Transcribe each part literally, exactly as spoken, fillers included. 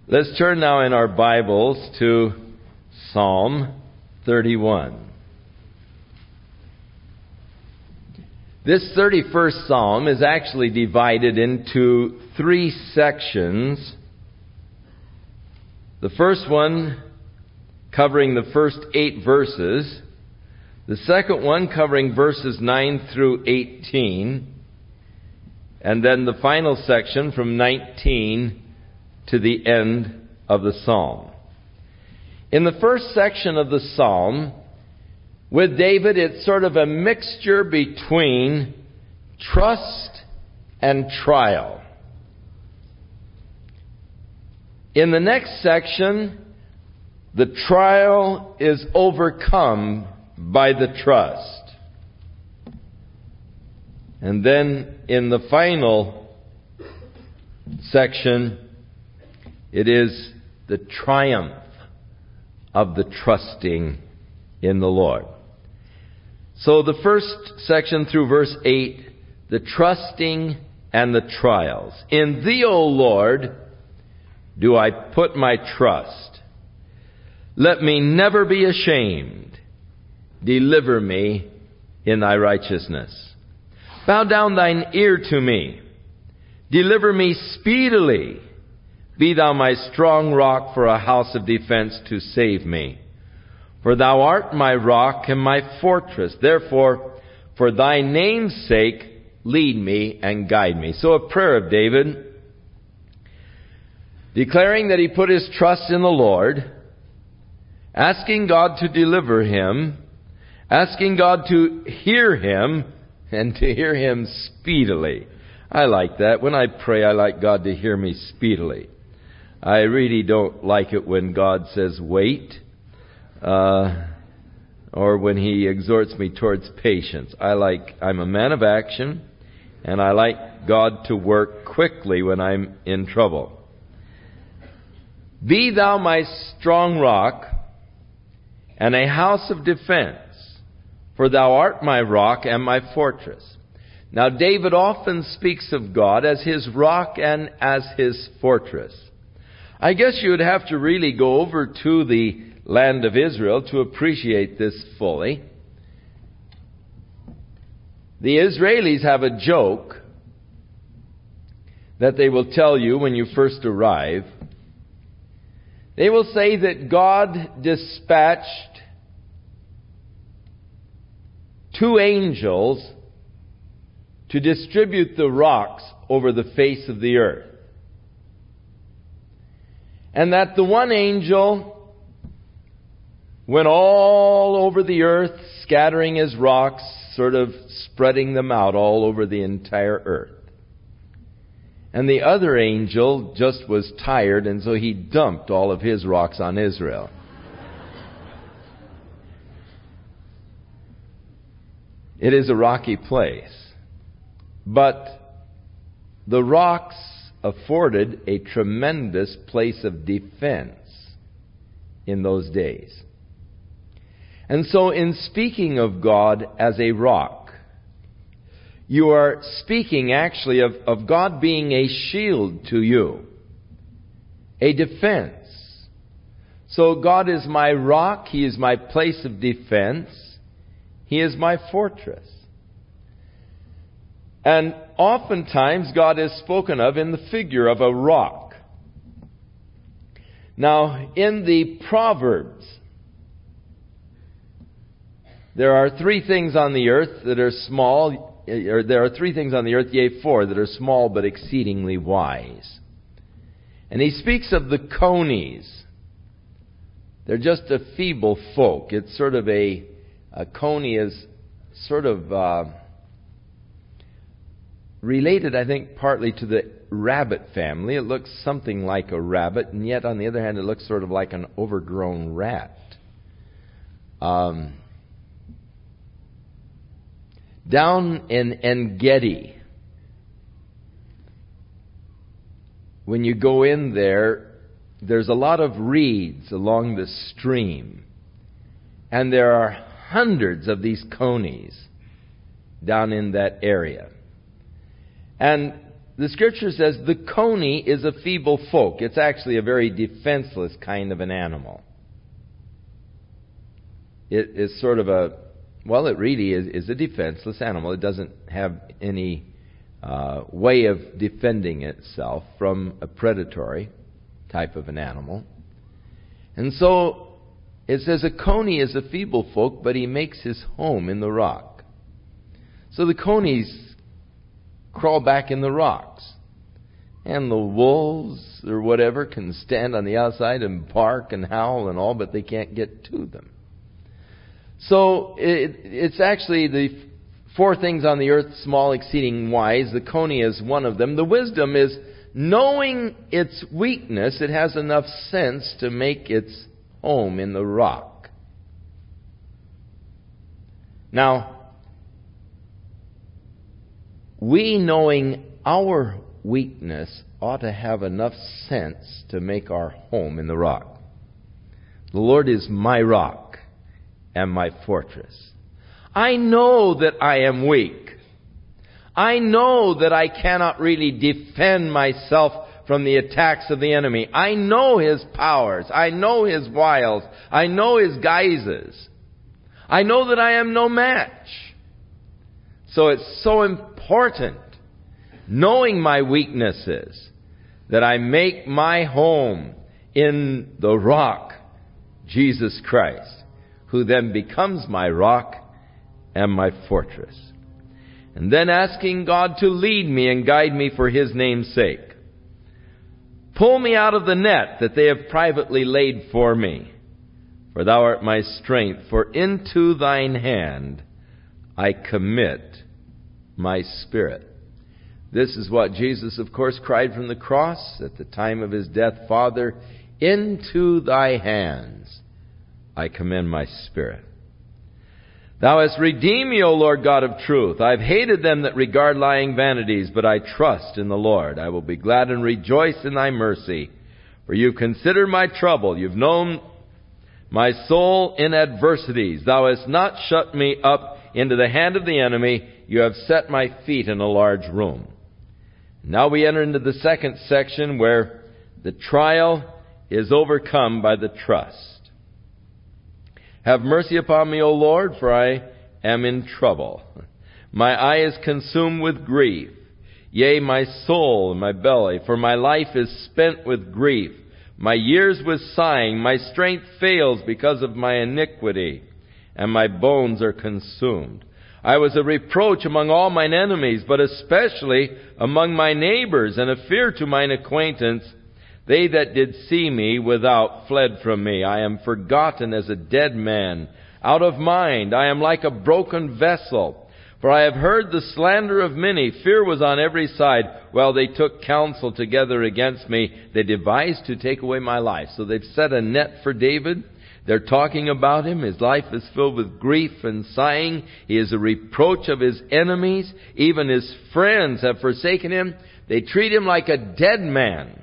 Let's turn now in our Bibles to Psalm thirty-one. This thirty-first Psalm is actually divided into three sections. The first one covering the first eight verses. The second one covering verses nine through eighteen. And then the final section from nineteen to the end of the Psalm. In the first section of the Psalm, with David, it's sort of a mixture between trust and trial. In the next section, the trial is overcome by the trust. And then in the final section, it is the triumph of the trusting in the Lord. So the first section through verse eight, the trusting and the trials. In Thee, O Lord, do I put my trust. Let me never be ashamed. Deliver me in Thy righteousness. Bow down Thine ear to me. Deliver me speedily. Be Thou my strong rock for a house of defense to save me. For Thou art my rock and my fortress. Therefore, for Thy name's sake, lead me and guide me. So a prayer of David, declaring that he put his trust in the Lord, asking God to deliver him, asking God to hear him, and to hear him speedily. I like that. When I pray, I like God to hear me speedily. I really don't like it when God says, wait, uh, or when He exhorts me towards patience. I like, I'm a man of action, and I like God to work quickly when I'm in trouble. Be Thou my strong rock and a house of defense, for Thou art my rock and my fortress. Now, David often speaks of God as his rock and as his fortress. I guess you would have to really go over to the land of Israel to appreciate this fully. The Israelis have a joke that they will tell you when you first arrive. They will say that God dispatched two angels to distribute the rocks over the face of the earth. And that the one angel went all over the earth, scattering his rocks, sort of spreading them out all over the entire earth. And the other angel just was tired, and so he dumped all of his rocks on Israel. It is a rocky place. But the rocks afforded a tremendous place of defense in those days. And so in speaking of God as a rock, you are speaking actually of, of God being a shield to you, a defense. So God is my rock, He is my place of defense, He is my fortress. And oftentimes God is spoken of in the figure of a rock. Now, in the Proverbs, there are three things on the earth that are small, or there are three things on the earth, yea, four, that are small but exceedingly wise. And he speaks of the conies. They're just a feeble folk. It's sort of a, a coney is sort of uh, related, I think, partly to the rabbit family. It looks something like a rabbit, and yet on the other hand, it looks sort of like an overgrown rat. Um, down in En-Gedi, when you go in there, there's a lot of reeds along the stream. And there are hundreds of these conies down in that area. And the Scripture says the coney is a feeble folk. It's actually a very defenseless kind of an animal. It is sort of a, well, it really is, is a defenseless animal. It doesn't have any uh, way of defending itself from a predatory type of an animal. And so it says a coney is a feeble folk, but he makes his home in the rock. So the conies crawl back in the rocks. And the wolves or whatever can stand on the outside and bark and howl and all, but they can't get to them. So it, it's actually the four things on the earth, small, exceeding wise. The coney is one of them. The wisdom is knowing its weakness, it has enough sense to make its home in the rock. Now, we, knowing our weakness, ought to have enough sense to make our home in the rock. The Lord is my rock and my fortress. I know that I am weak. I know that I cannot really defend myself from the attacks of the enemy. I know his powers. I know his wiles. I know his guises. I know that I am no match. So it's so important, knowing my weaknesses, that I make my home in the rock, Jesus Christ, who then becomes my rock and my fortress. And then asking God to lead me and guide me for his name's sake. Pull me out of the net that they have privately laid for me. For thou art my strength, for into thine hand I commit my spirit. This is what Jesus, of course, cried from the cross at the time of his death. Father, into thy hands I commend my spirit. Thou hast redeemed me, O Lord God of truth. I have hated them that regard lying vanities, but I trust in the Lord. I will be glad and rejoice in thy mercy. For you've considered my trouble. You've known my soul in adversities. Thou hast not shut me up into the hand of the enemy. You have set my feet in a large room. Now we enter into the second section where the trial is overcome by the trust. Have mercy upon me, O Lord, for I am in trouble. My eye is consumed with grief. Yea, my soul and my belly, for my life is spent with grief. My years with sighing, my strength fails because of my iniquity, and my bones are consumed. I was a reproach among all mine enemies, but especially among my neighbors, and a fear to mine acquaintance. They that did see me without fled from me. I am forgotten as a dead man, out of mind. I am like a broken vessel. For I have heard the slander of many. Fear was on every side. While they took counsel together against me, they devised to take away my life. So they've set a net for David. They're talking about him. His life is filled with grief and sighing. He is a reproach of his enemies. Even his friends have forsaken him. They treat him like a dead man,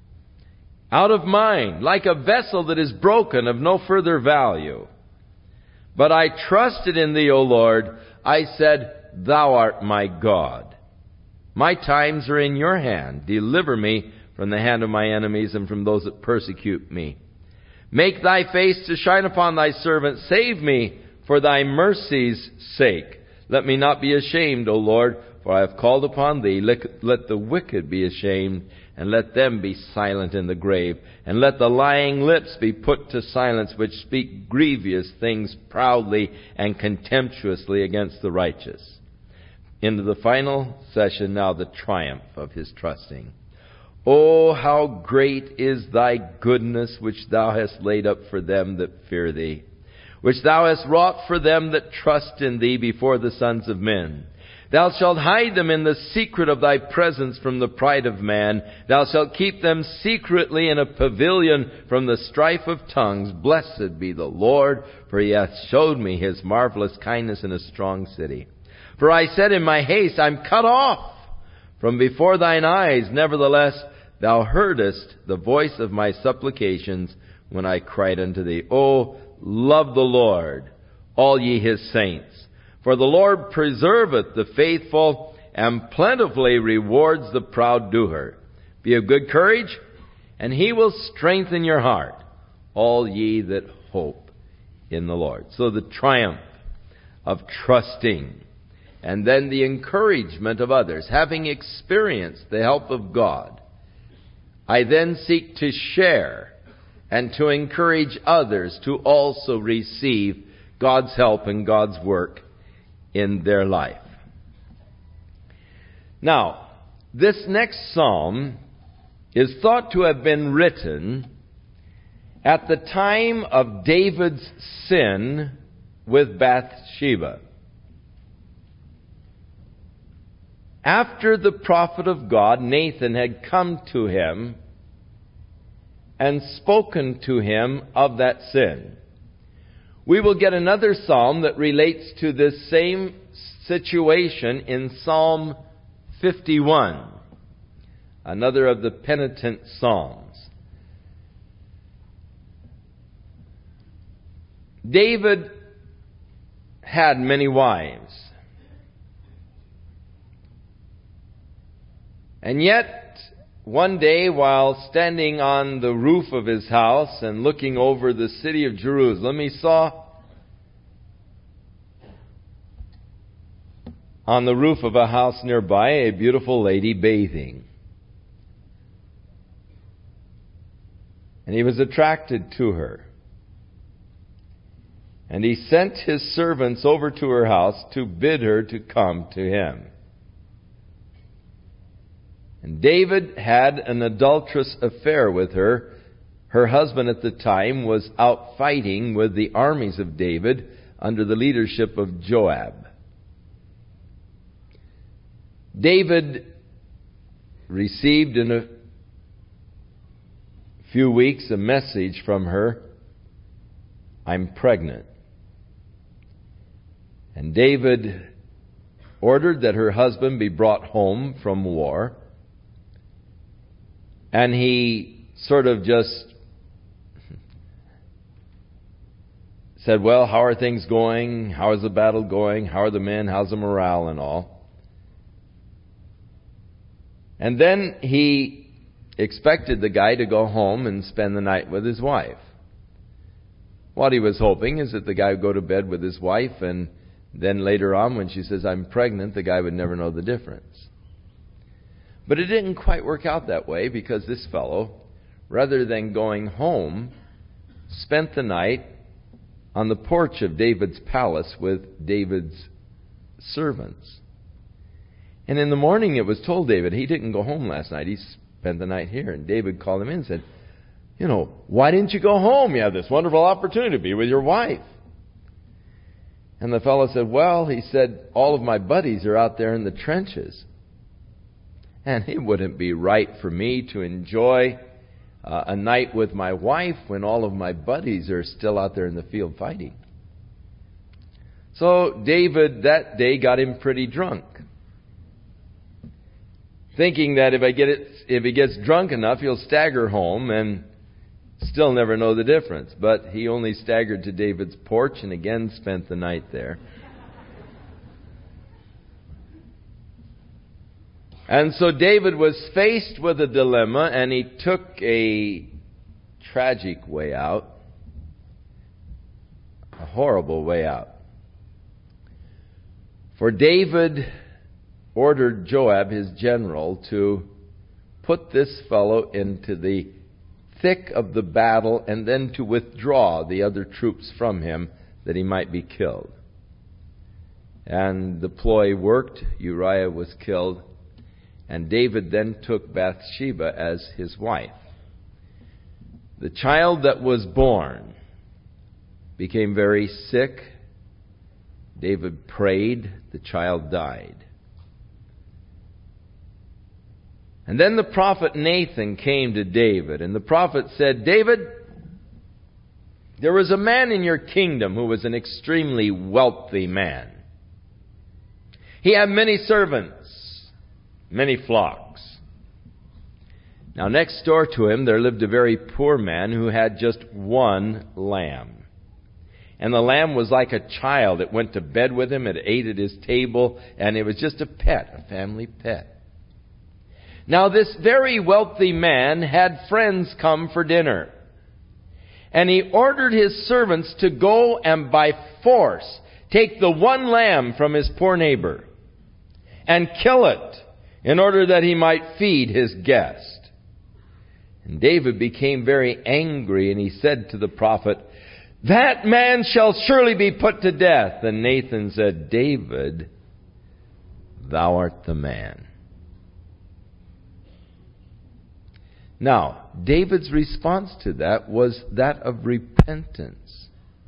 out of mind, like a vessel that is broken, of no further value. But I trusted in thee, O Lord. I said, thou art my God. My times are in your hand. Deliver me from the hand of my enemies and from those that persecute me. Make thy face to shine upon thy servant. Save me for thy mercy's sake. Let me not be ashamed, O Lord, for I have called upon thee. Let, let the wicked be ashamed, and let them be silent in the grave. And let the lying lips be put to silence, which speak grievous things proudly and contemptuously against the righteous. Into the final session now, the triumph of his trusting. Oh, how great is thy goodness, which thou hast laid up for them that fear thee, which thou hast wrought for them that trust in thee before the sons of men. Thou shalt hide them in the secret of thy presence from the pride of man. Thou shalt keep them secretly in a pavilion from the strife of tongues. Blessed be the Lord, for he hath showed me his marvelous kindness in a strong city. For I said in my haste, I'm cut off from before thine eyes. Nevertheless, thou heardest the voice of my supplications when I cried unto thee. O love the Lord, all ye his saints. For the Lord preserveth the faithful, and plentifully rewards the proud doer. Be of good courage, and he will strengthen your heart, all ye that hope in the Lord. So the triumph of trusting, and then the encouragement of others. Having experienced the help of God, I then seek to share and to encourage others to also receive God's help and God's work in their life. Now, this next psalm is thought to have been written at the time of David's sin with Bathsheba. After the prophet of God, Nathan, had come to him and spoken to him of that sin. We will get another psalm that relates to this same situation in Psalm fifty-one, another of the penitent psalms. David had many wives. And yet, one day, while standing on the roof of his house and looking over the city of Jerusalem, he saw on the roof of a house nearby a beautiful lady bathing. And he was attracted to her. And he sent his servants over to her house to bid her to come to him. And David had an adulterous affair with her. Her husband at the time was out fighting with the armies of David under the leadership of Joab. David received in a few weeks a message from her, "I'm pregnant." And David ordered that her husband be brought home from war. And he sort of just said, well, how are things going? How is the battle going? How are the men? How's the morale and all? And then he expected the guy to go home and spend the night with his wife. What he was hoping is that the guy would go to bed with his wife, and then later on when she says, "I'm pregnant," the guy would never know the difference. But it didn't quite work out that way, because this fellow, rather than going home, spent the night on the porch of David's palace with David's servants. And in the morning it was told David he didn't go home last night. He spent the night here. And David called him in and said, you know, why didn't you go home? You had this wonderful opportunity to be with your wife. And the fellow said, well, he said, all of my buddies are out there in the trenches. And it wouldn't be right for me to enjoy uh, a night with my wife when all of my buddies are still out there in the field fighting. So David that day got him pretty drunk, thinking that if I get it, if he gets drunk enough, he'll stagger home and still never know the difference. But he only staggered to David's porch and again spent the night there. And so David was faced with a dilemma, and he took a tragic way out, a horrible way out. For David ordered Joab, his general, to put this fellow into the thick of the battle and then to withdraw the other troops from him that he might be killed. And the ploy worked. Uriah was killed. And David then took Bathsheba as his wife. The child that was born became very sick. David prayed. The child died. And then the prophet Nathan came to David, and the prophet said, David, there was a man in your kingdom who was an extremely wealthy man. He had many servants, many flocks. Now next door to him there lived a very poor man who had just one lamb. And the lamb was like a child. It went to bed with him. It ate at his table. And it was just a pet, a family pet. Now this very wealthy man had friends come for dinner. And he ordered his servants to go and by force take the one lamb from his poor neighbor and kill it in order that he might feed his guest. And David became very angry, and he said to the prophet, "That man shall surely be put to death." And Nathan said, "David, thou art the man." Now, David's response to that was that of repentance.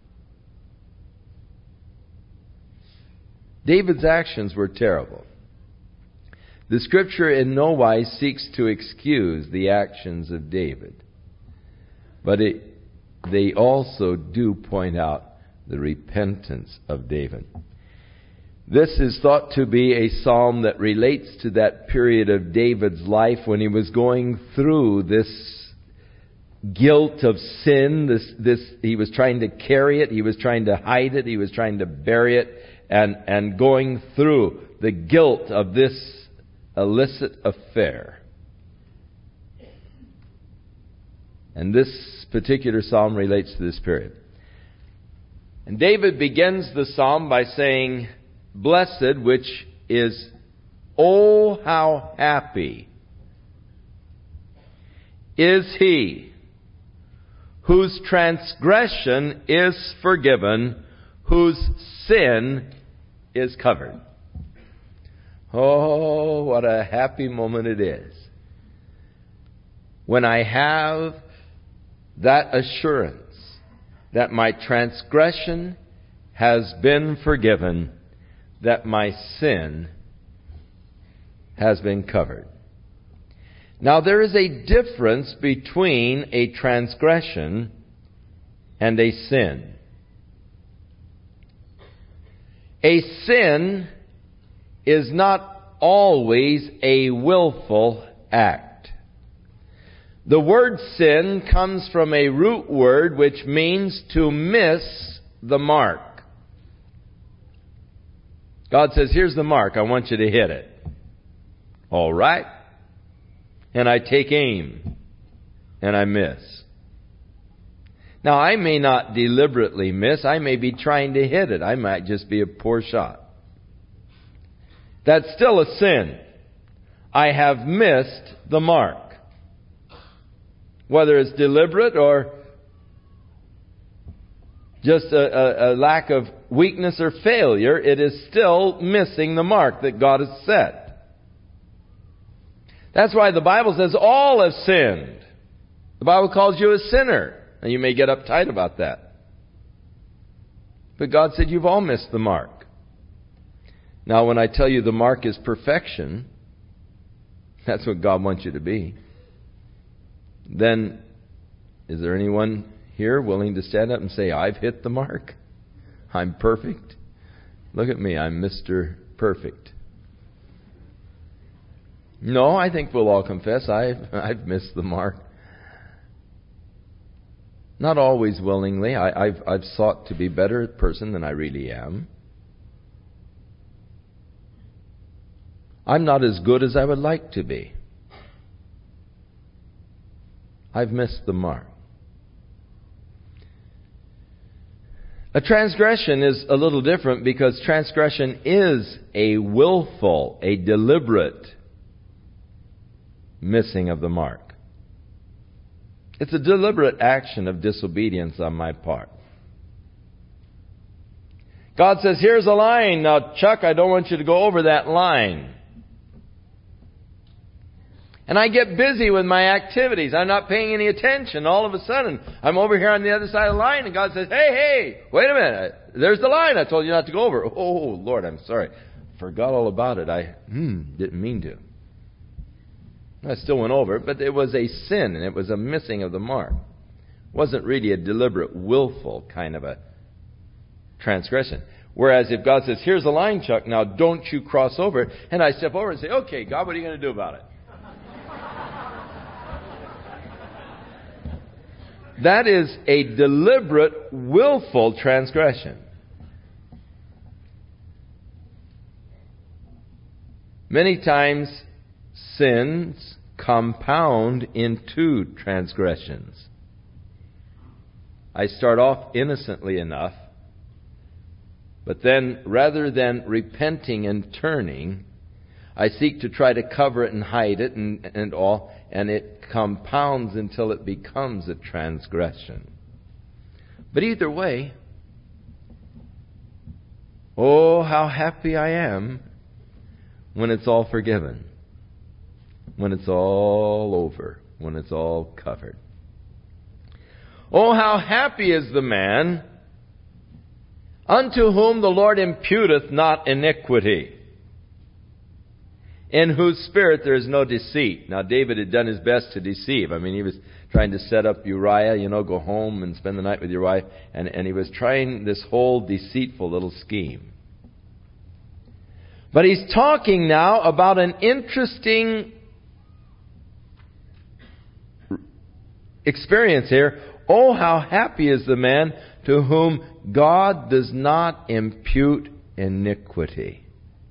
David's actions were terrible. The Scripture in no wise seeks to excuse the actions of David. But it, they also do point out the repentance of David. This is thought to be a psalm that relates to that period of David's life when he was going through this guilt of sin. This, this, he was trying to carry it. He was trying to hide it. He was trying to bury it. And, and going through the guilt of this illicit affair. And this particular psalm relates to this period. And David begins the psalm by saying, "Blessed," which is, "Oh, how happy is he whose transgression is forgiven, whose sin is covered." Oh, what a happy moment it is when I have that assurance that my transgression has been forgiven, that my sin has been covered. Now, there is a difference between a transgression and a sin. A sin is not always a willful act. The word sin comes from a root word which means to miss the mark. God says, "Here's the mark. I want you to hit it." All right. And I take aim. And I miss. Now, I may not deliberately miss. I may be trying to hit it. I might just be a poor shot. That's still a sin. I have missed the mark. Whether it's deliberate or just a, a, a lack of weakness or failure, it is still missing the mark that God has set. That's why the Bible says all have sinned. The Bible calls you a sinner. And you may get uptight about that. But God said you've all missed the mark. Now, when I tell you the mark is perfection, that's what God wants you to be. Then, is there anyone here willing to stand up and say, "I've hit the mark. I'm perfect. Look at me, I'm Mister Perfect"? No, I think we'll all confess I've, I've missed the mark. Not always willingly. I, I've, I've sought to be a better person than I really am. I'm not as good as I would like to be. I've missed the mark. A transgression is a little different because transgression is a willful, a deliberate missing of the mark. It's a deliberate action of disobedience on my part. God says, "Here's a line. Now, Chuck, I don't want you to go over that line." And I get busy with my activities. I'm not paying any attention. All of a sudden, I'm over here on the other side of the line, and God says, "Hey, hey, wait a minute. There's the line I told you not to go over." "Oh, Lord, I'm sorry. Forgot all about it. I hmm, didn't mean to." I still went over it, but it was a sin, and it was a missing of the mark. It wasn't really a deliberate, willful kind of a transgression. Whereas if God says, "Here's the line, Chuck, now don't you cross over it," and I step over and say, "Okay, God, what are you going to do about it?" That is a deliberate, willful transgression. Many times, sins compound into transgressions. I start off innocently enough, but then rather than repenting and turning, I seek to try to cover it and hide it and, and all, and it compounds until it becomes a transgression. But either way, oh, how happy I am when it's all forgiven, when it's all over, when it's all covered. Oh, how happy is the man unto whom the Lord imputeth not iniquity, in whose spirit there is no deceit. Now, David had done his best to deceive. I mean, he was trying to set up Uriah, you know, go home and spend the night with your wife. And, and he was trying this whole deceitful little scheme. But he's talking now about an interesting experience here. Oh, how happy is the man to whom God does not impute iniquity.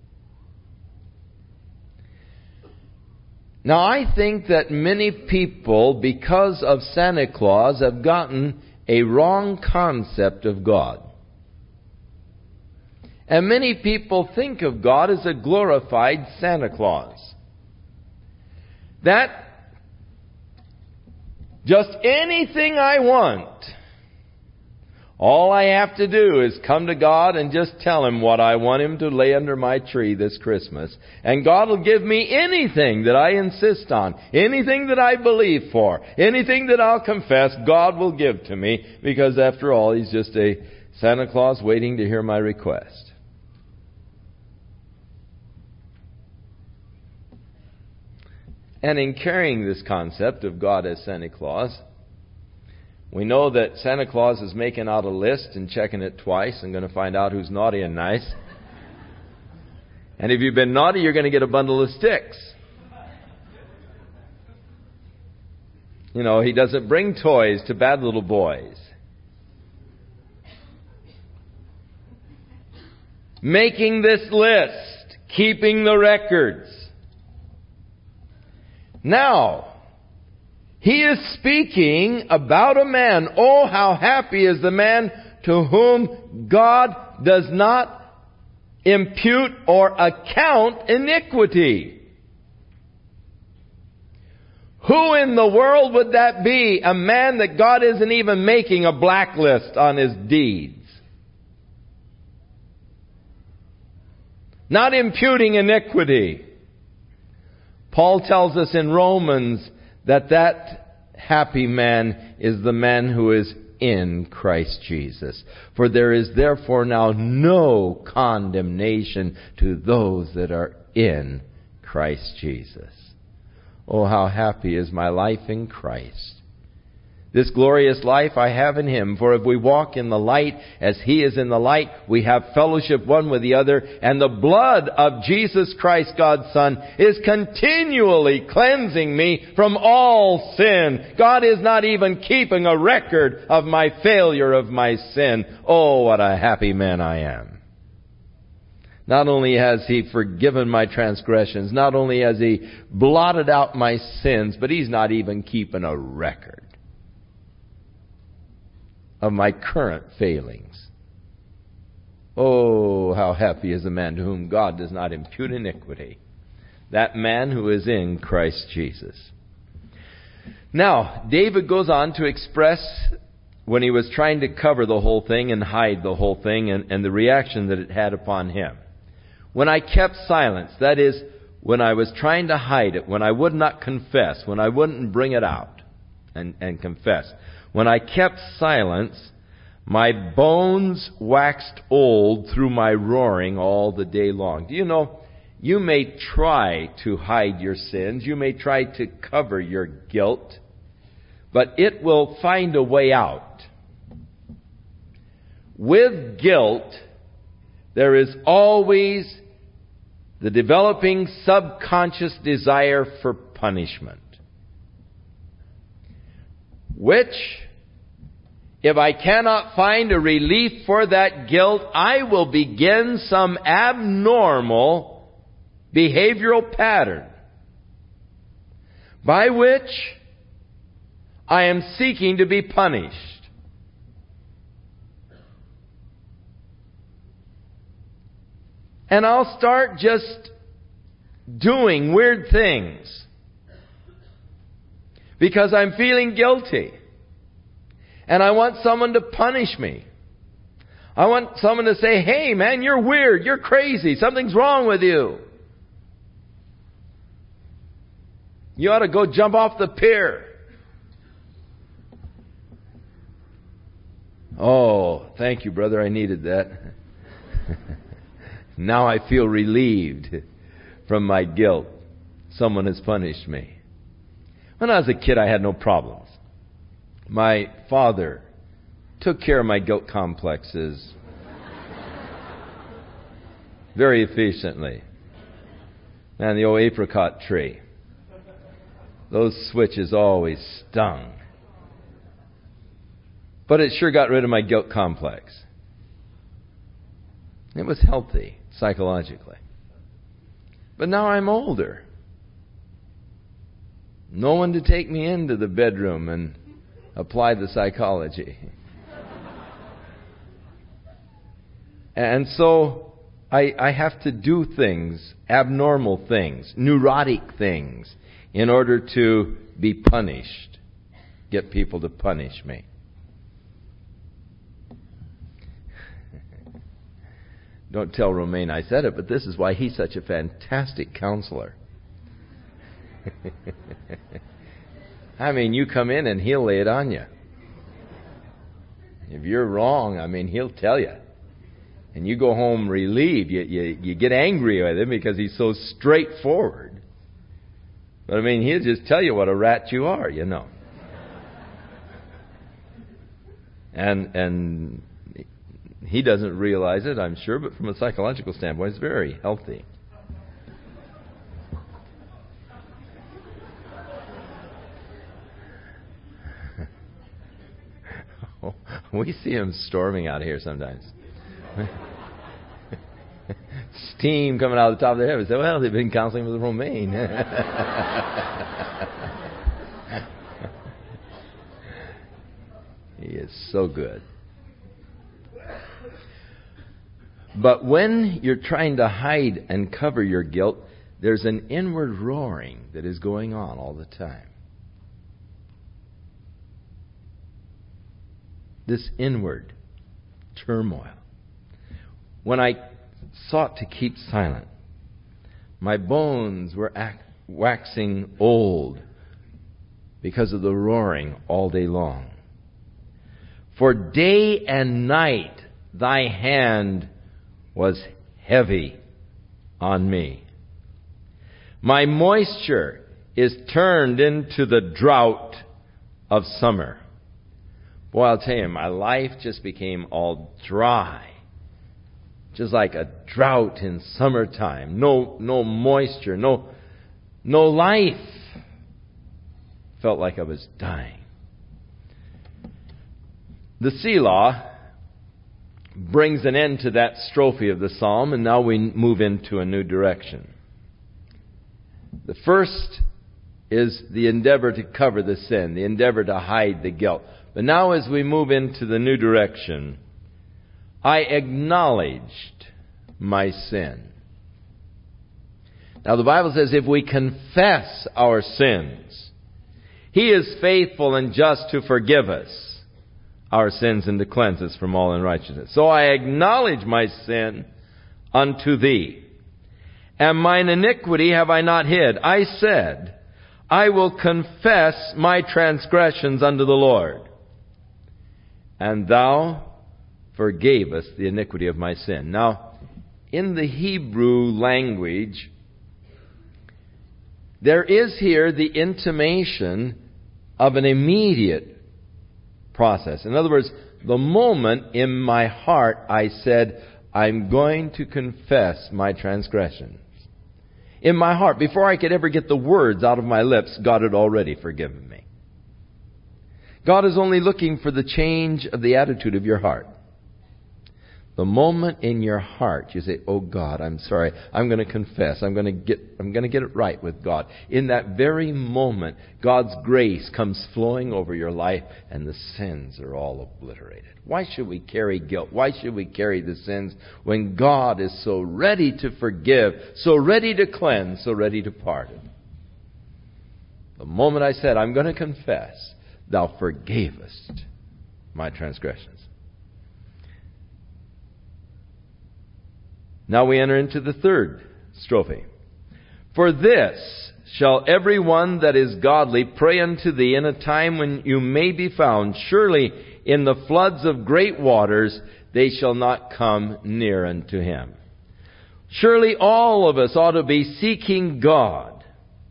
Now, I think that many people, because of Santa Claus, have gotten a wrong concept of God. And many people think of God as a glorified Santa Claus. That just anything I want, all I have to do is come to God and just tell Him what I want Him to lay under my tree this Christmas. And God will give me anything that I insist on, anything that I believe for, anything that I'll confess, God will give to me, because after all, He's just a Santa Claus waiting to hear my request. And in carrying this concept of God as Santa Claus, we know that Santa Claus is making out a list and checking it twice and going to find out who's naughty and nice. And if you've been naughty, you're going to get a bundle of sticks. You know, He doesn't bring toys to bad little boys. Making this list, keeping the records. Now, He is speaking about a man. Oh, how happy is the man to whom God does not impute or account iniquity. Who in the world would that be? A man that God isn't even making a blacklist on his deeds. Not imputing iniquity. Paul tells us in Romans that that happy man is the man who is in Christ Jesus. For there is therefore now no condemnation to those that are in Christ Jesus. Oh, how happy is my life in Christ. This glorious life I have in Him. For if we walk in the light as He is in the light, we have fellowship one with the other. And the blood of Jesus Christ, God's Son, is continually cleansing me from all sin. God is not even keeping a record of my failure of my sin. Oh, what a happy man I am. Not only has He forgiven my transgressions, not only has He blotted out my sins, but He's not even keeping a record of my current failings. Oh, how happy is the man to whom God does not impute iniquity. That man who is in Christ Jesus. Now, David goes on to express, when he was trying to cover the whole thing and hide the whole thing, and, and the reaction that it had upon him. When I kept silence, that is, when I was trying to hide it, when I would not confess, when I wouldn't bring it out and, and confess. When I kept silence, my bones waxed old through my roaring all the day long. Do you know, you may try to hide your sins. You may try to cover your guilt. But it will find a way out. With guilt, there is always the developing subconscious desire for punishment, which If I cannot find a relief for that guilt, I will begin some abnormal behavioral pattern by which I am seeking to be punished. And I'll start just doing weird things because I'm feeling guilty. And I want someone to punish me. I want someone to say, hey man, you're weird, you're crazy, something's wrong with you. You ought to go jump off the pier. Oh, thank you, brother, I needed that. Now I feel relieved from my guilt. Someone has punished me. When I was a kid, I had no problems. My father took care of my guilt complexes very efficiently. And the old apricot tree. Those switches always stung. But it sure got rid of my guilt complex. It was healthy psychologically. But now I'm older. No one to take me into the bedroom and apply the psychology. And so I, I have to do things, abnormal things, neurotic things, in order to be punished, get people to punish me. Don't tell Romaine I said it, but this is why he's such a fantastic counselor. I mean, you come in and he'll lay it on you. If you're wrong, I mean, he'll tell you. And you go home relieved. You, you, you get angry with him because he's so straightforward. But I mean, he'll just tell you what a rat you are, you know. And and he doesn't realize it, I'm sure, but from a psychological standpoint, it's very healthy. We see him storming out here sometimes. Steam coming out of the top of their head. We say, well, they've been counseling with Romaine. He is so good. But when you're trying to hide and cover your guilt, there's an inward roaring that is going on all the time. This inward turmoil. When I sought to keep silent, my bones were act- waxing old because of the roaring all day long. For day and night thy hand was heavy on me. My moisture is turned into the drought of summer. Boy, I'll tell you, my life just became all dry. Just like a drought in summertime. No, no moisture, no, no life. Felt like I was dying. The Selah brings an end to that strophe of the psalm, and now we move into a new direction. The first is the endeavor to cover the sin, the endeavor to hide the guilt. But now as we move into the new direction, I acknowledged my sin. Now the Bible says if we confess our sins, He is faithful and just to forgive us our sins and to cleanse us from all unrighteousness. So I acknowledge my sin unto Thee. And mine iniquity have I not hid. I said, I will confess my transgressions unto the Lord. And Thou forgavest the iniquity of my sin. Now, in the Hebrew language, there is here the intimation of an immediate process. In other words, the moment in my heart I said, I'm going to confess my transgressions. In my heart, before I could ever get the words out of my lips, God had already forgiven me. God is only looking for the change of the attitude of your heart. The moment in your heart you say, "Oh God, I'm sorry. I'm going to confess. I'm going to get I'm going to get it right with God." In that very moment, God's grace comes flowing over your life and the sins are all obliterated. Why should we carry guilt? Why should we carry the sins when God is so ready to forgive, so ready to cleanse, so ready to pardon? The moment I said, "I'm going to confess, thou forgavest my transgressions." Now we enter into the third strophe. "For this shall every one that is godly pray unto thee in a time when you may be found. Surely in the floods of great waters they shall not come near unto him." Surely all of us ought to be seeking God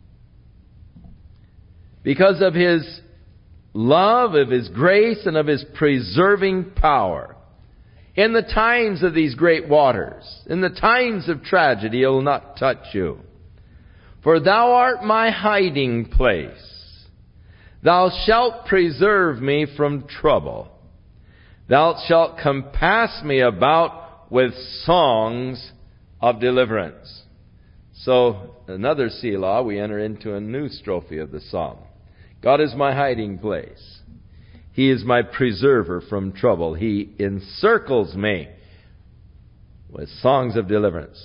because of His love, of His grace, and of His preserving power. In the times of these great waters, in the times of tragedy, it will not touch you. "For thou art my hiding place. Thou shalt preserve me from trouble. Thou shalt compass me about with songs of deliverance." So, another Selah, we enter into a new strophe of the psalm. God is my hiding place. He is my preserver from trouble. He encircles me with songs of deliverance.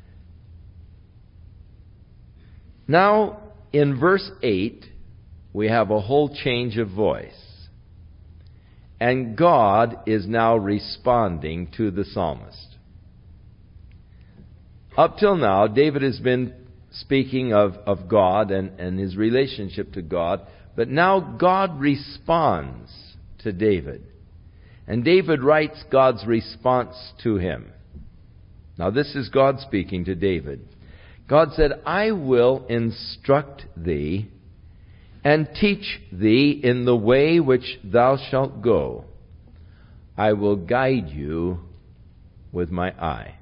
Now, in verse eight, we have a whole change of voice. And God is now responding to the psalmist. Up till now, David has been speaking of, of God and, and his relationship to God. But now God responds to David. And David writes God's response to him. Now this is God speaking to David. God said, "I will instruct thee and teach thee in the way which thou shalt go. I will guide you with my eye."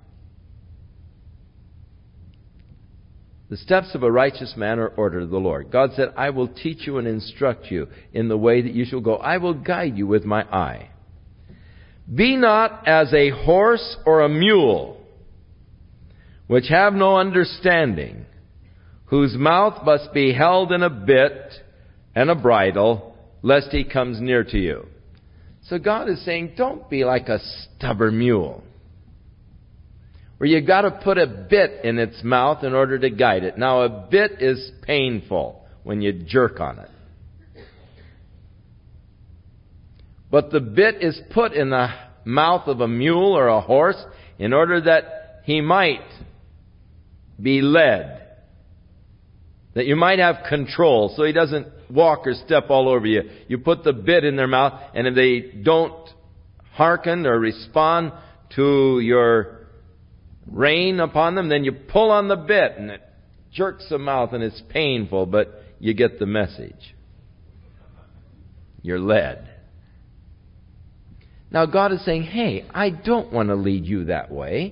The steps of a righteous man are ordered of the Lord. God said, "I will teach you and instruct you in the way that you shall go. I will guide you with my eye. Be not as a horse or a mule, which have no understanding, whose mouth must be held in a bit and a bridle, lest he comes near to you." So God is saying, don't be like a stubborn mule, where you've got to put a bit in its mouth in order to guide it. Now, a bit is painful when you jerk on it. But the bit is put in the mouth of a mule or a horse in order that he might be led, that you might have control so he doesn't walk or step all over you. You put the bit in their mouth, and if they don't hearken or respond to your rein upon them, then you pull on the bit and it jerks them out and it's painful, but you get the message. You're led. Now God is saying, "Hey, I don't want to lead you that way.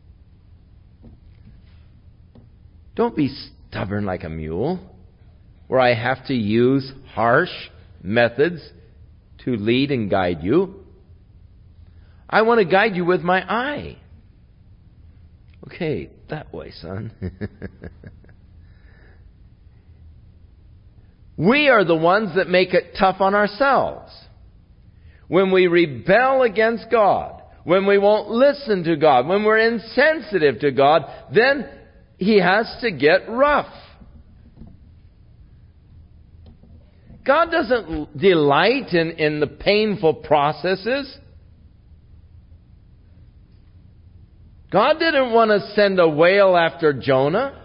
Don't be stubborn like a mule, where I have to use harsh methods to lead and guide you. I want to guide you with my eye." Okay, that way, son. We are the ones that make it tough on ourselves. When we rebel against God, when we won't listen to God, when we're insensitive to God, then He has to get rough. God doesn't delight in, in the painful processes. God didn't want to send a whale after Jonah.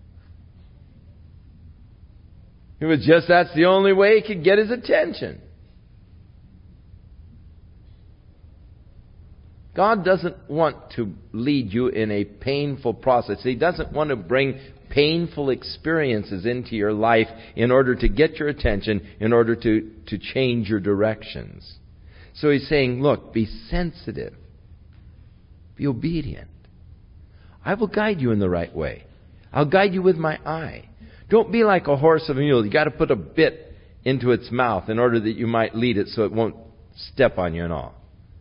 It was just that's the only way He could get his attention. God doesn't want to lead you in a painful process. He doesn't want to bring painful experiences into your life in order to get your attention, in order to, to change your directions. So He's saying, look, be sensitive. Be obedient. I will guide you in the right way. I'll guide you with my eye. Don't be like a horse or a mule. You got to put a bit into its mouth in order that you might lead it so it won't step on you and all.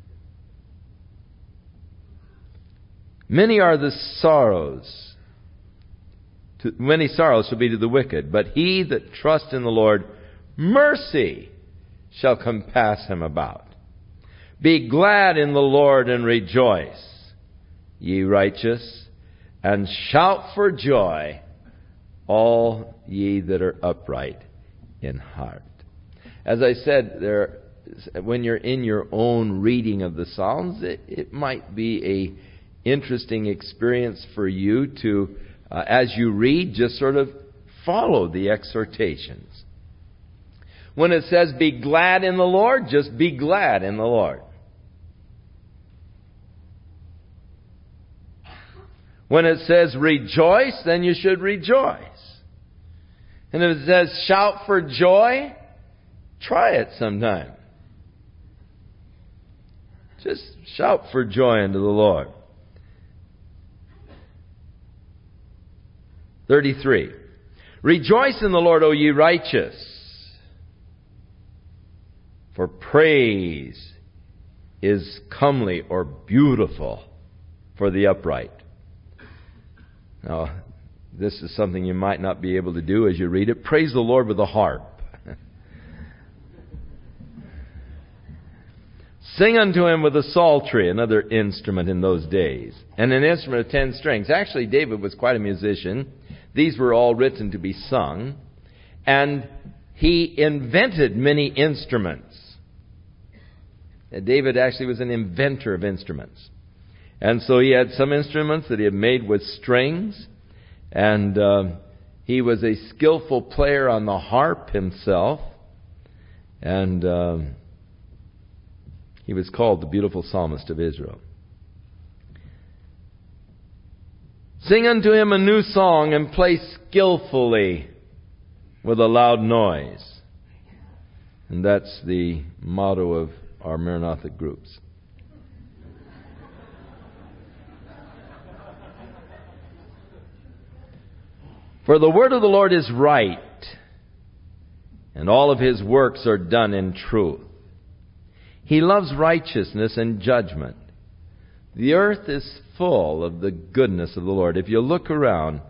Many are the sorrows, to, many sorrows shall be to the wicked, but he that trusts in the Lord, mercy shall compass him about. Be glad in the Lord and rejoice, ye righteous, and shout for joy, all ye that are upright in heart. As I said, there, when you're in your own reading of the Psalms, it, it might be a interesting experience for you to, uh, as you read, just sort of follow the exhortations. When it says, be glad in the Lord, just be glad in the Lord. When it says rejoice, then you should rejoice. And if it says shout for joy, try it sometime. Just shout for joy unto the Lord. thirty-three. Rejoice in the Lord, O ye righteous, for praise is comely or beautiful for the upright. Now, this is something you might not be able to do as you read it. Praise the Lord with a harp. Sing unto him with a psaltery, another instrument in those days, and an instrument of ten strings. Actually, David was quite a musician. These were all written to be sung. And he invented many instruments. David actually was an inventor of instruments. And so he had some instruments that he had made with strings. And uh, he was a skillful player on the harp himself. And uh, he was called the beautiful psalmist of Israel. Sing unto him a new song and play skillfully with a loud noise. And that's the motto of our Maranatha groups. For the word of the Lord is right, and all of his works are done in truth. He loves righteousness and judgment. The earth is full of the goodness of the Lord. If you look around,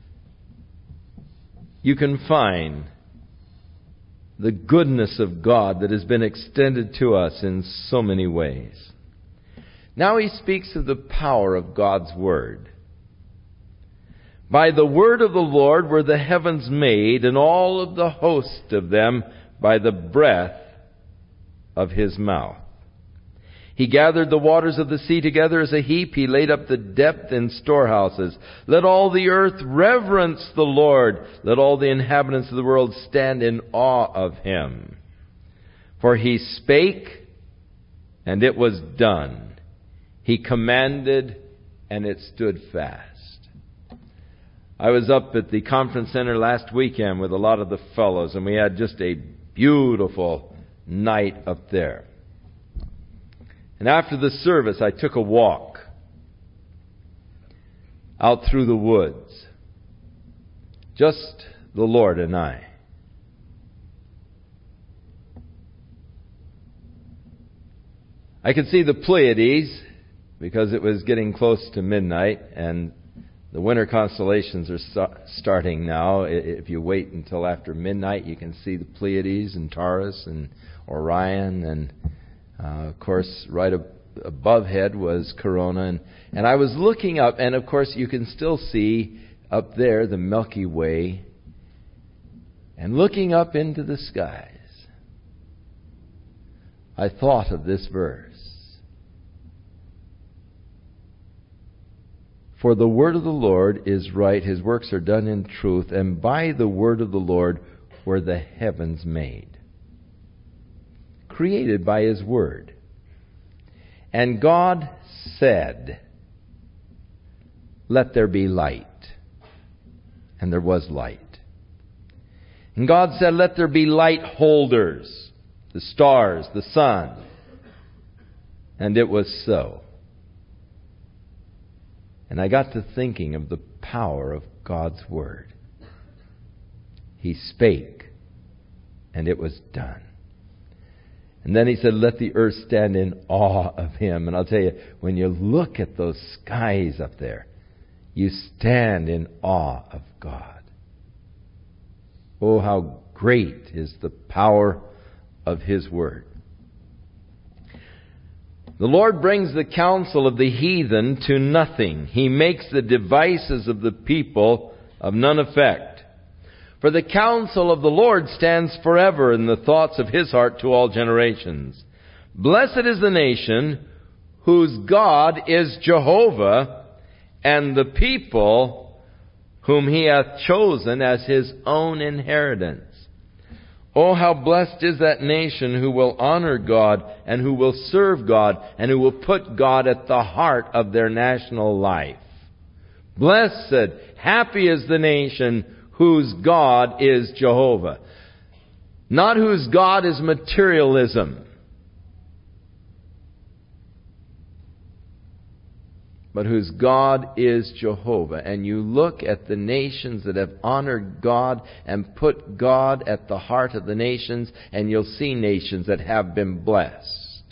you can find the goodness of God that has been extended to us in so many ways. Now he speaks of the power of God's Word. By the word of the Lord were the heavens made, and all of the host of them by the breath of his mouth. He gathered the waters of the sea together as a heap. He laid up the depth in storehouses. Let all the earth reverence the Lord. Let all the inhabitants of the world stand in awe of him. For he spake, and it was done. He commanded, and it stood fast. I was up at the conference center last weekend with a lot of the fellows, and we had just a beautiful night up there. And after the service, I took a walk out through the woods. Just the Lord and I. I could see the Pleiades because it was getting close to midnight, and the winter constellations are st- starting now. If you wait until after midnight, you can see the Pleiades and Taurus and Orion, and uh, of course, right ab- above head was Corona. And, and I was looking up, and of course, you can still see up there the Milky Way. And looking up into the skies, I thought of this verse. For the word of the Lord is right, his works are done in truth, and by the word of the Lord were the heavens made. Created by his word. And God said, let there be light. And there was light. And God said, let there be light holders, the stars, the sun. And it was so. And I got to thinking of the power of God's Word. He spake, And it was done. And then he said, let the earth stand in awe of him. And I'll tell you, when you look at those skies up there, you stand in awe of God. Oh, how great is the power of His Word. The Lord brings the counsel of the heathen to nothing. He makes the devices of the people of none effect. For the counsel of the Lord stands forever, and the thoughts of His heart to all generations. Blessed is the nation whose God is Jehovah, and the people whom He hath chosen as His own inheritance. Oh, how blessed is that nation who will honor God, and who will serve God, and who will put God at the heart of their national life. Blessed, happy is the nation whose God is Jehovah. Not whose God is materialism, but whose God is Jehovah. And you look at the nations that have honored God and put God at the heart of the nations, and you'll see nations that have been blessed.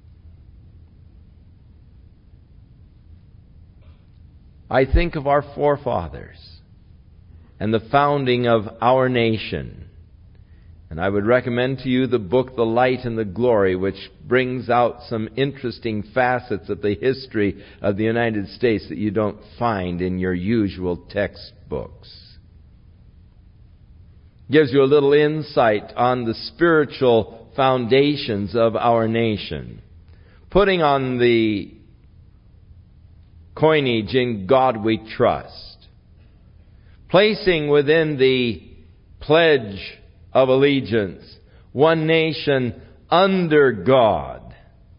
I think of our forefathers and the founding of our nation. And I would recommend to you the book, The Light and the Glory, which brings out some interesting facets of the history of the United States that you don't find in your usual textbooks. Gives you a little insight on the spiritual foundations of our nation. Putting on the coinage, in God we trust. Placing within the pledge of allegiance, one nation under God.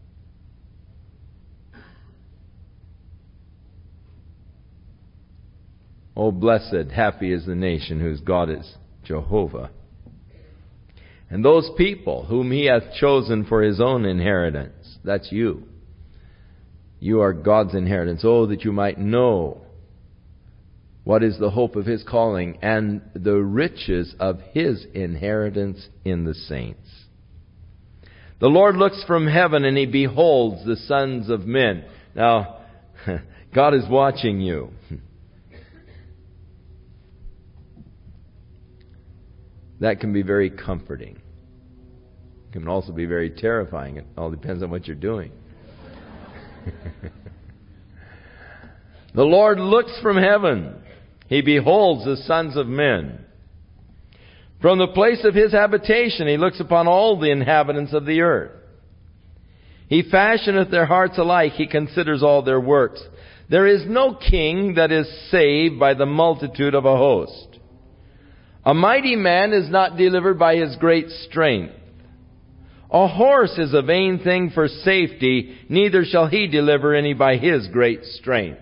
Oh, blessed, happy is the nation whose God is Jehovah. And those people whom He hath chosen for His own inheritance. That's you. You are God's inheritance. Oh, that you might know what is the hope of His calling, and the riches of His inheritance in the saints. The Lord looks from heaven, and He beholds the sons of men. Now, God is watching you. That can be very comforting. It can also be very terrifying. It all depends on what you're doing. The Lord looks from heaven. He beholds the sons of men. From the place of His habitation He looks upon all the inhabitants of the earth. He fashioneth their hearts alike. He considers all their works. There is no king that is saved by the multitude of a host. A mighty man is not delivered by his great strength. A horse is a vain thing for safety, neither shall he deliver any by his great strength.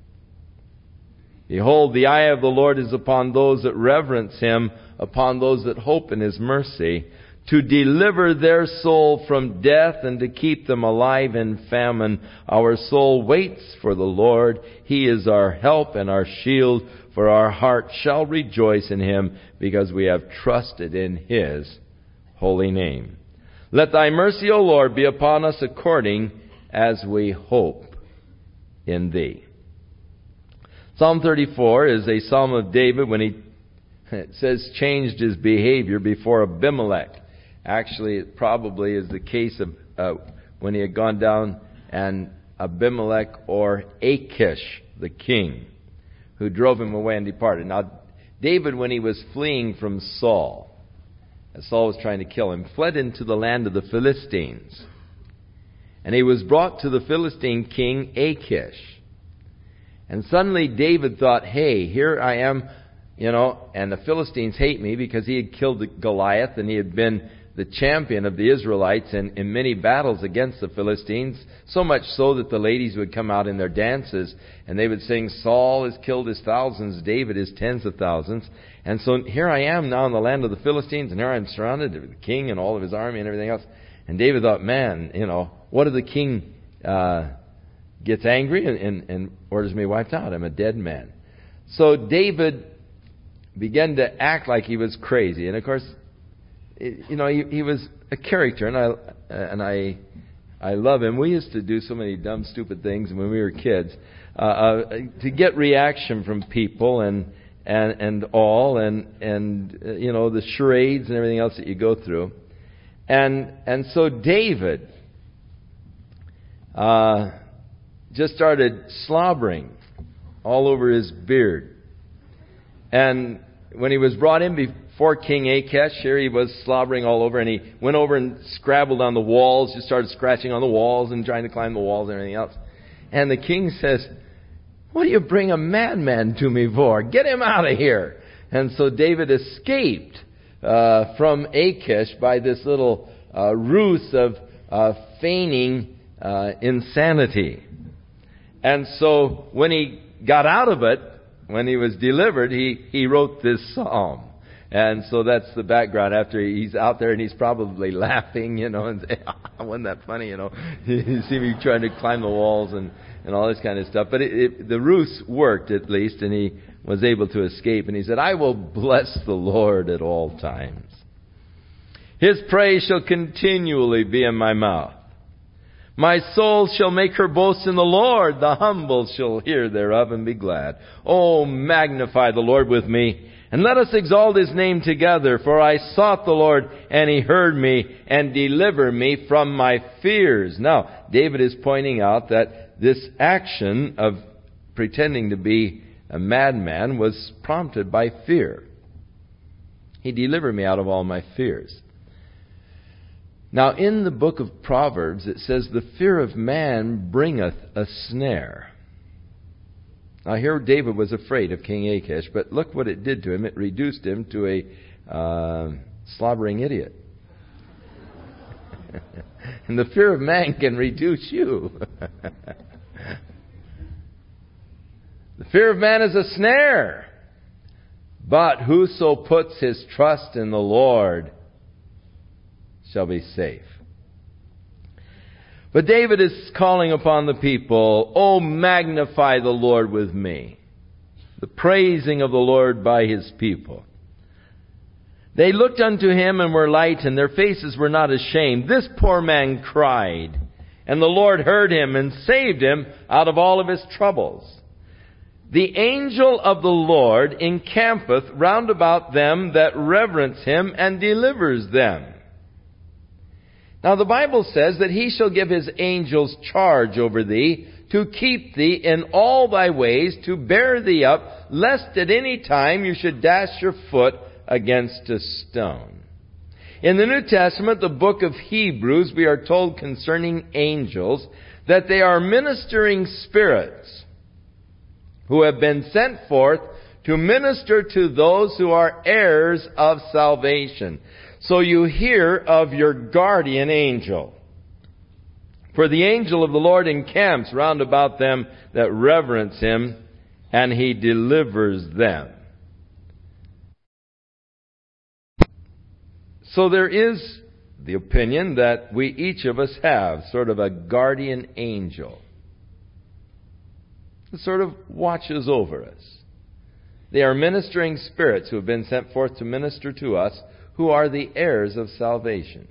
Behold, the eye of the Lord is upon those that reverence Him, upon those that hope in His mercy, to deliver their soul from death and to keep them alive in famine. Our soul waits for the Lord. He is our help and our shield, for our heart shall rejoice in Him, because we have trusted in His holy name. Let Thy mercy, O Lord, be upon us according as we hope in Thee. Psalm thirty-four is a psalm of David when he, it says, changed his behavior before Abimelech. Actually, it probably is the case of uh, when he had gone down and Abimelech or Achish, the king, who drove him away and departed. Now, David, when he was fleeing from Saul, as Saul was trying to kill him, fled into the land of the Philistines. And he was brought to the Philistine king Achish. And suddenly David thought, hey, here I am, you know, and the Philistines hate me because he had killed Goliath and he had been the champion of the Israelites in, in many battles against the Philistines, so much so that the ladies would come out in their dances and they would sing, Saul has killed his thousands, David his tens of thousands. And so here I am now in the land of the Philistines, and here I'm surrounded with the king and all of his army and everything else. And David thought, man, you know, what if the king uh, gets angry and, and, and orders me wiped out? I'm a dead man. So David began to act like he was crazy. And of course, you know, he, he was a character, and I and I I love him. We used to do so many dumb, stupid things when we were kids uh, uh, to get reaction from people and and and all, and and uh, you know, the charades and everything else that you go through, and and so David uh, just started slobbering all over his beard, and when he was brought in before King Achish, here he was slobbering all over, and he went over and scrabbled on the walls, just started scratching on the walls and trying to climb the walls and everything else. And the king says, "What do you bring a madman to me for? Get him out of here." And so David escaped uh, from Achish by this little uh, ruse of uh, feigning uh, insanity. And so when he got out of it, when he was delivered, he, he wrote this psalm. And so that's the background. After he's out there and he's probably laughing, you know, and saying, "Ah, wasn't that funny, you know?" You see me trying to climb the walls and, and all this kind of stuff. But it, it, the ruse worked at least, and he was able to escape. And he said, "I will bless the Lord at all times. His praise shall continually be in my mouth. My soul shall make her boast in the Lord. The humble shall hear thereof and be glad. Oh, magnify the Lord with me, and let us exalt His name together. For I sought the Lord, and He heard me, and delivered me from my fears." Now, David is pointing out that this action of pretending to be a madman was prompted by fear. He delivered me out of all my fears. Now, in the book of Proverbs, it says, "The fear of man bringeth a snare." Now, here David was afraid of King Achish, but look what it did to him. It reduced him to a uh, slobbering idiot. And the fear of man can reduce you. The fear of man is a snare, but whoso puts his trust in the Lord shall be safe. But David is calling upon the people, "Oh, magnify the Lord with me." The praising of the Lord by His people. They looked unto Him and were lightened. Their faces were not ashamed. This poor man cried, and the Lord heard him and saved him out of all of his troubles. The angel of the Lord encampeth round about them that reverence Him and delivers them. Now the Bible says that He shall give His angels charge over thee, to keep thee in all thy ways, to bear thee up, lest at any time you should dash your foot against a stone. In the New Testament, the book of Hebrews, we are told concerning angels that they are ministering spirits who have been sent forth to minister to those who are heirs of salvation. So you hear of your guardian angel. For the angel of the Lord encamps round about them that reverence Him, and He delivers them. So there is the opinion that we, each of us, have sort of a guardian angel that sort of watches over us. They are ministering spirits who have been sent forth to minister to us, who are the heirs of salvation.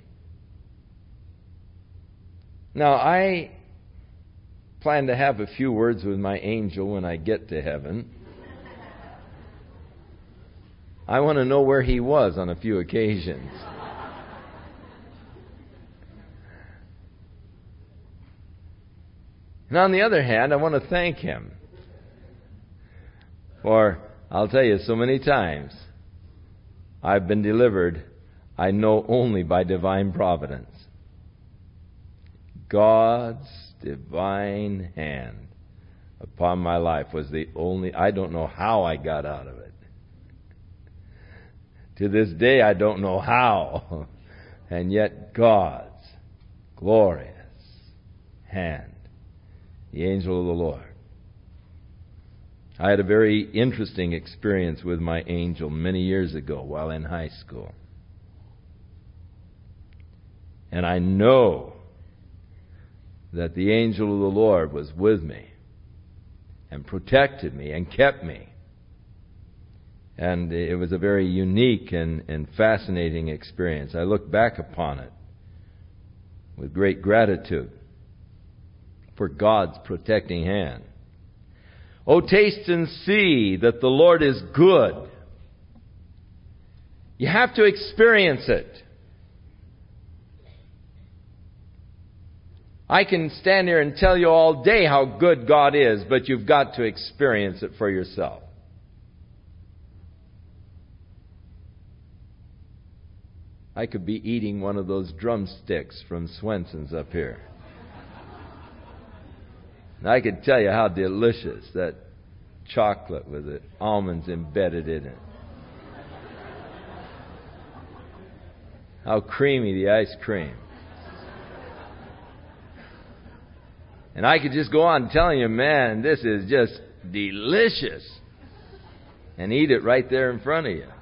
Now, I plan to have a few words with my angel when I get to heaven. I want to know where he was on a few occasions. And on the other hand, I want to thank him. For I'll tell you, so many times I've been delivered, I know only by divine providence. God's divine hand upon my life was the only... I don't know how I got out of it. To this day, I don't know how. And yet God's glorious hand, the angel of the Lord. I had a very interesting experience with my angel many years ago while in high school. And I know that the angel of the Lord was with me and protected me and kept me. And it was a very unique and, and fascinating experience. I look back upon it with great gratitude for God's protecting hand. Oh, taste and see that the Lord is good. You have to experience it. I can stand here and tell you all day how good God is, but you've got to experience it for yourself. I could be eating one of those drumsticks from Swenson's up here. And I could tell you how delicious that chocolate with the almonds embedded in it. How creamy the ice cream. And I could just go on telling you, man, this is just delicious. And eat it right there in front of you.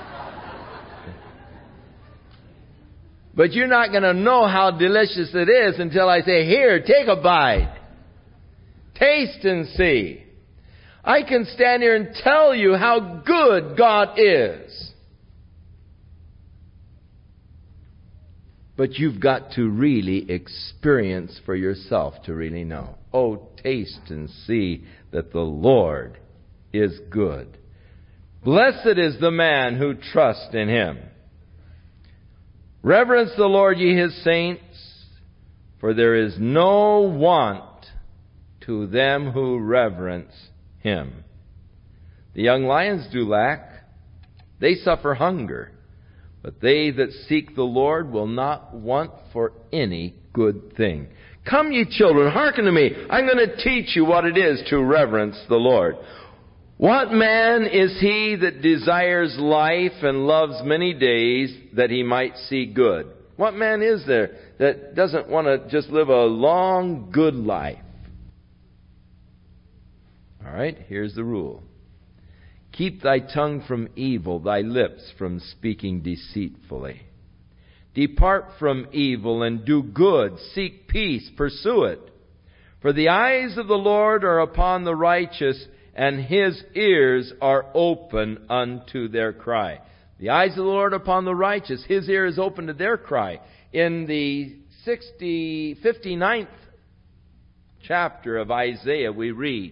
But you're not going to know how delicious it is until I say, here, take a bite. Taste and see. I can stand here and tell you how good God is. But you've got to really experience for yourself to really know. Oh, taste and see that the Lord is good. Blessed is the man who trusts in Him. Reverence the Lord, ye His saints, for there is no want to them who reverence Him. The young lions do lack, they suffer hunger, but they that seek the Lord will not want for any good thing. Come, ye children, hearken to me. I'm going to teach you what it is to reverence the Lord. What man is he that desires life and loves many days that he might see good? What man is there that doesn't want to just live a long, good life? All right, here's the rule. Keep thy tongue from evil, thy lips from speaking deceitfully. Depart from evil and do good. Seek peace, pursue it. For the eyes of the Lord are upon the righteous, and His ears are open unto their cry. The eyes of the Lord upon the righteous, His ear is open to their cry. In the sixty, fifty-ninth chapter of Isaiah, we read,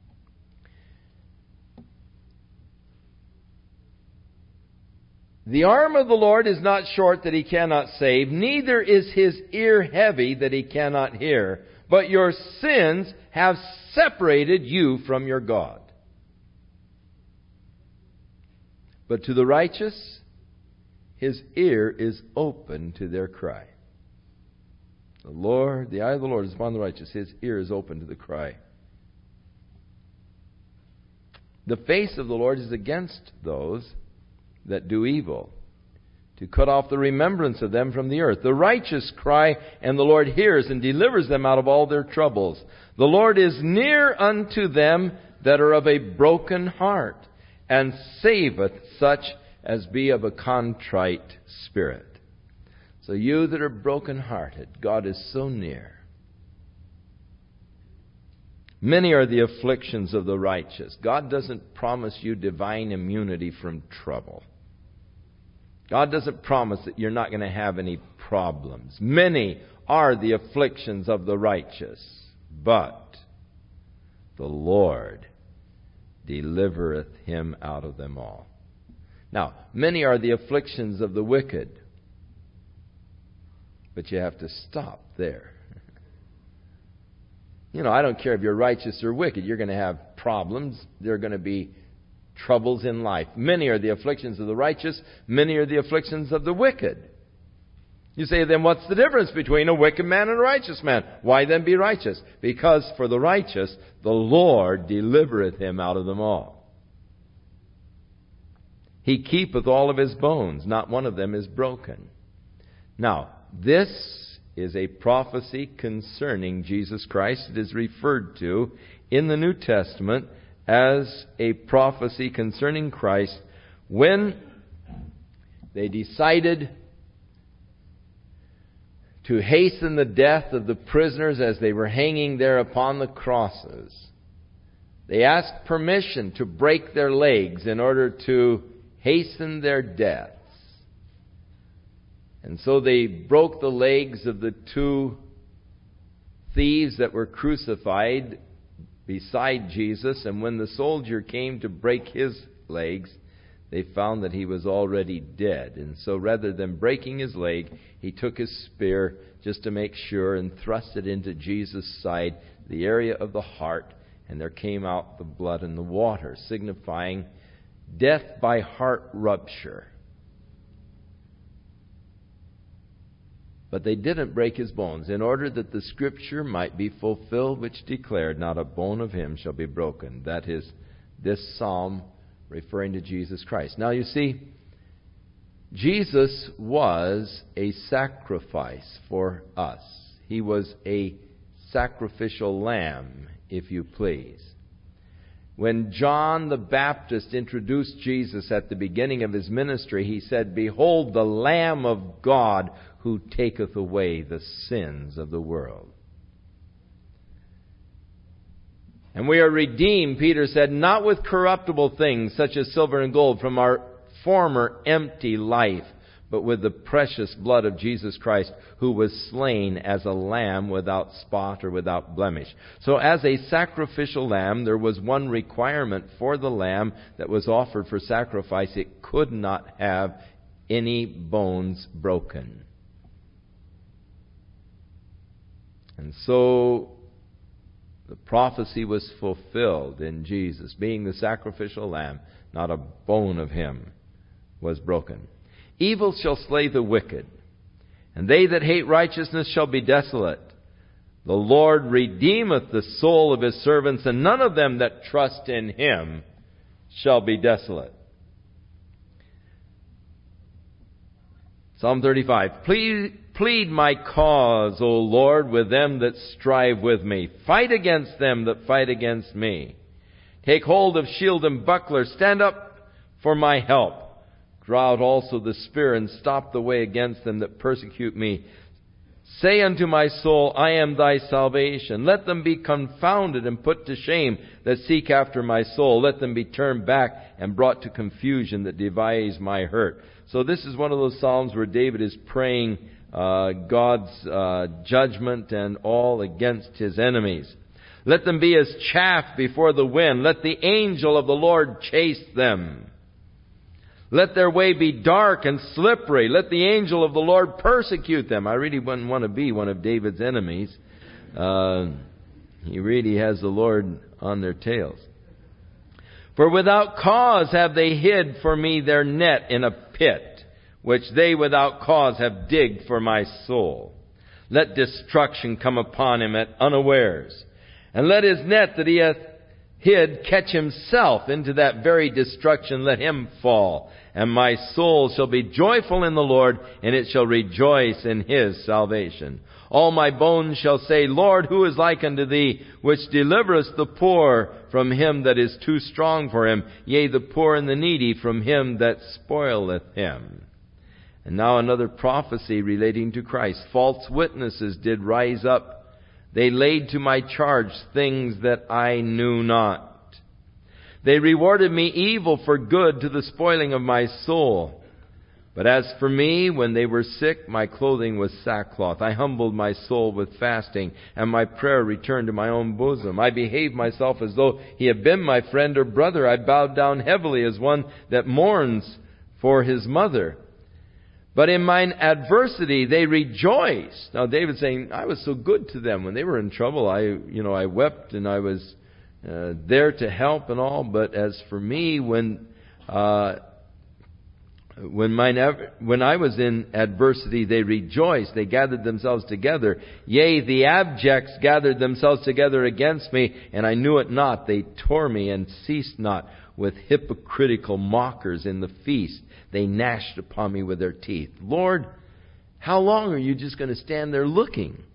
the arm of the Lord is not short that He cannot save, neither is His ear heavy that He cannot hear. But your sins have separated you from your God. But to the righteous, His ear is open to their cry. The Lord, the eye of the Lord is upon the righteous. His ear is open to the cry. The face of the Lord is against those that do evil, to cut off the remembrance of them from the earth. The righteous cry, and the Lord hears and delivers them out of all their troubles. The Lord is near unto them that are of a broken heart, and saveth such as be of a contrite spirit. So you that are broken-hearted, God is so near. Many are the afflictions of the righteous. God doesn't promise you divine immunity from trouble. God doesn't promise that you're not going to have any problems. Many are the afflictions of the righteous, but the Lord delivereth him out of them all. Now, many are the afflictions of the wicked, but you have to stop there. You know, I don't care if you're righteous or wicked. You're going to have problems. There are going to be troubles in life. Many are the afflictions of the righteous. Many are the afflictions of the wicked. You say, then what's the difference between a wicked man and a righteous man? Why then be righteous? Because for the righteous, the Lord delivereth him out of them all. He keepeth all of his bones. Not one of them is broken. Now, this is a prophecy concerning Jesus Christ. It is referred to in the New Testament as a prophecy concerning Christ when they decided to hasten the death of the prisoners as they were hanging there upon the crosses. They asked permission to break their legs in order to hasten their deaths. And so they broke the legs of the two thieves that were crucified beside Jesus. And when the soldier came to break his legs, they found that he was already dead. And so rather than breaking his leg, he took his spear just to make sure and thrust it into Jesus' side, the area of the heart. And there came out the blood and the water, signifying death by heart rupture. But they didn't break his bones, in order that the Scripture might be fulfilled, which declared, not a bone of him shall be broken. That is this psalm referring to Jesus Christ. Now you see, Jesus was a sacrifice for us. He was a sacrificial lamb, if you please. When John the Baptist introduced Jesus at the beginning of his ministry, he said, "Behold the Lamb of God who taketh away the sins of the world." And we are redeemed, Peter said, not with corruptible things such as silver and gold from our former empty life, but with the precious blood of Jesus Christ, who was slain as a lamb without spot or without blemish. So as a sacrificial lamb, there was one requirement for the lamb that was offered for sacrifice. It could not have any bones broken. And so the prophecy was fulfilled in Jesus. Being the sacrificial lamb, not a bone of him was broken. Evil shall slay the wicked, and they that hate righteousness shall be desolate. The Lord redeemeth the soul of his servants, and none of them that trust in him shall be desolate. Psalm thirty-five. Plead, plead my cause, O Lord, with them that strive with me. Fight against them that fight against me. Take hold of shield and buckler. Stand up for my help. Draw out also the spear, and stop the way against them that persecute me. Say unto my soul, I am thy salvation. Let them be confounded and put to shame that seek after my soul. Let them be turned back and brought to confusion that devise my hurt. So this is one of those psalms where David is praying uh, God's uh, judgment and all against his enemies. Let them be as chaff before the wind. Let the angel of the Lord chase them. Let their way be dark and slippery. Let the angel of the Lord persecute them. I really wouldn't want to be one of David's enemies. Uh, he really has the Lord on their tails. For without cause have they hid for me their net in a pit, which they without cause have digged for my soul. Let destruction come upon him at unawares, and let his net that he hath hid catch himself into that very destruction. Let him fall. And my soul shall be joyful in the Lord, and it shall rejoice in his salvation. All my bones shall say, Lord, who is like unto thee, which deliverest the poor from him that is too strong for him, yea, the poor and the needy from him that spoileth him. And now another prophecy relating to Christ. False witnesses did rise up. They laid to my charge things that I knew not. They rewarded me evil for good, to the spoiling of my soul. But as for me, when they were sick, my clothing was sackcloth. I humbled my soul with fasting, and my prayer returned to my own bosom. I behaved myself as though he had been my friend or brother. I bowed down heavily as one that mourns for his mother. But in mine adversity they rejoiced. Now David's saying, I was so good to them. When they were in trouble, I, you know, I wept and I was Uh, there to help and all, but as for me, when uh, when mine when I was in adversity, they rejoiced. They gathered themselves together. Yea, the abjects gathered themselves together against me, and I knew it not. They tore me and ceased not. With hypocritical mockers in the feast, they gnashed upon me with their teeth. Lord, how long are you just going to stand there looking?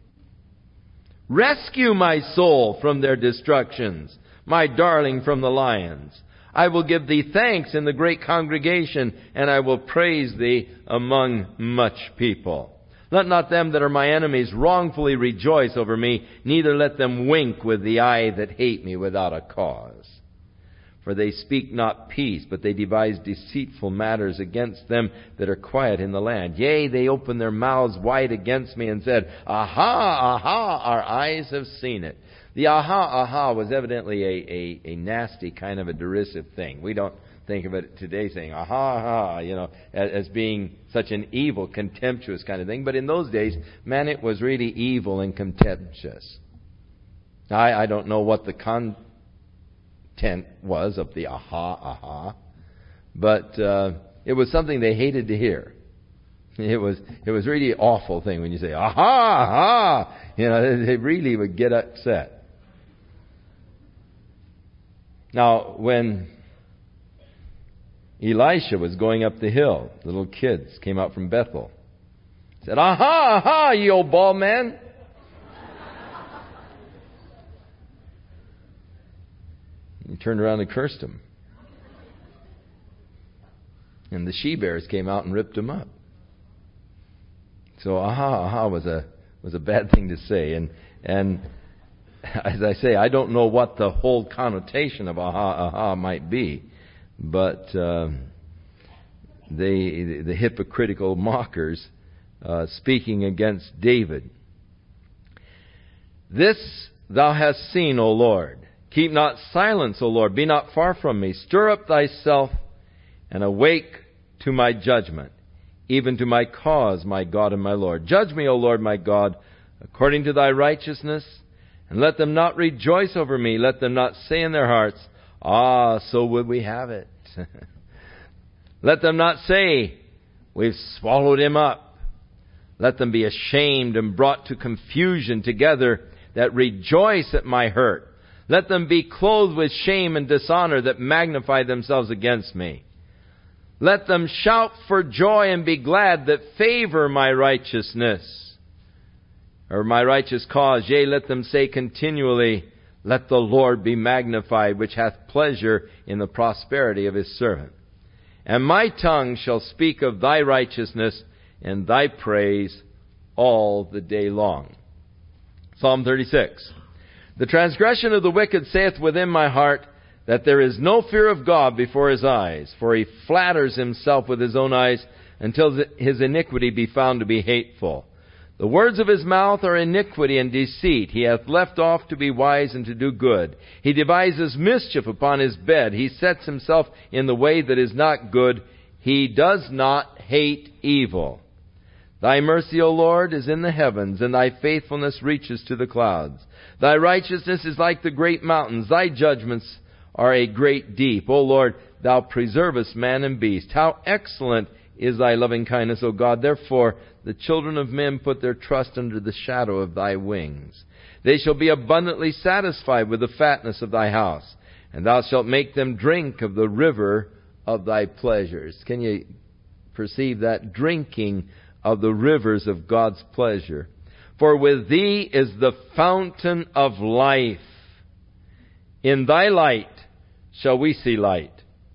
Rescue my soul from their destructions, my darling from the lions. I will give thee thanks in the great congregation, and I will praise thee among much people. Let not them that are my enemies wrongfully rejoice over me, neither let them wink with the eye that hate me without a cause. For they speak not peace, but they devise deceitful matters against them that are quiet in the land. Yea, they open their mouths wide against me and said, Aha, aha, our eyes have seen it. The aha, aha was evidently a, a, a nasty kind of a derisive thing. We don't think of it today saying, aha, aha, you know, as, as being such an evil, contemptuous kind of thing. But in those days, man, it was really evil and contemptuous. I, I don't know what the content was of the aha, aha, but uh, it was something they hated to hear. It was it was really an awful thing when you say, aha, aha, you know, they really would get upset. Now, when Elisha was going up the hill, the little kids came out from Bethel. Said, aha, aha, you old bald man. He turned around and cursed him. And the she-bears came out and ripped him up. So aha, aha was a was a bad thing to say. And and as I say, I don't know what the whole connotation of aha, aha might be. But uh, they, the hypocritical mockers uh, speaking against David. This thou hast seen, O Lord. Keep not silence, O Lord. Be not far from me. Stir up thyself and awake to my judgment, even to my cause, my God and my Lord. Judge me, O Lord, my God, according to thy righteousness, and let them not rejoice over me. Let them not say in their hearts, Ah, so would we have it. Let them not say, we've swallowed him up. Let them be ashamed and brought to confusion together that rejoice at my hurt. Let them be clothed with shame and dishonor that magnify themselves against me. Let them shout for joy and be glad that favor my righteousness, or my righteous cause. Yea, let them say continually, Let the Lord be magnified, which hath pleasure in the prosperity of his servant. And my tongue shall speak of thy righteousness and thy praise all the day long. Psalm thirty-six. The transgression of the wicked saith within my heart, that there is no fear of God before his eyes. For he flatters himself with his own eyes, until his iniquity be found to be hateful. The words of his mouth are iniquity and deceit. He hath left off to be wise and to do good. He devises mischief upon his bed. He sets himself in the way that is not good. He does not hate evil. Thy mercy, O Lord, is in the heavens, and thy faithfulness reaches to the clouds. Thy righteousness is like the great mountains. Thy judgments are a great deep. O Lord, thou preservest man and beast. How excellent is thy loving kindness, O God. Therefore, the children of men put their trust under the shadow of thy wings. They shall be abundantly satisfied with the fatness of thy house, and thou shalt make them drink of the river of thy pleasures. Can you perceive that? Drinking of the rivers of God's pleasure. For with thee is the fountain of life. In thy light shall we see light.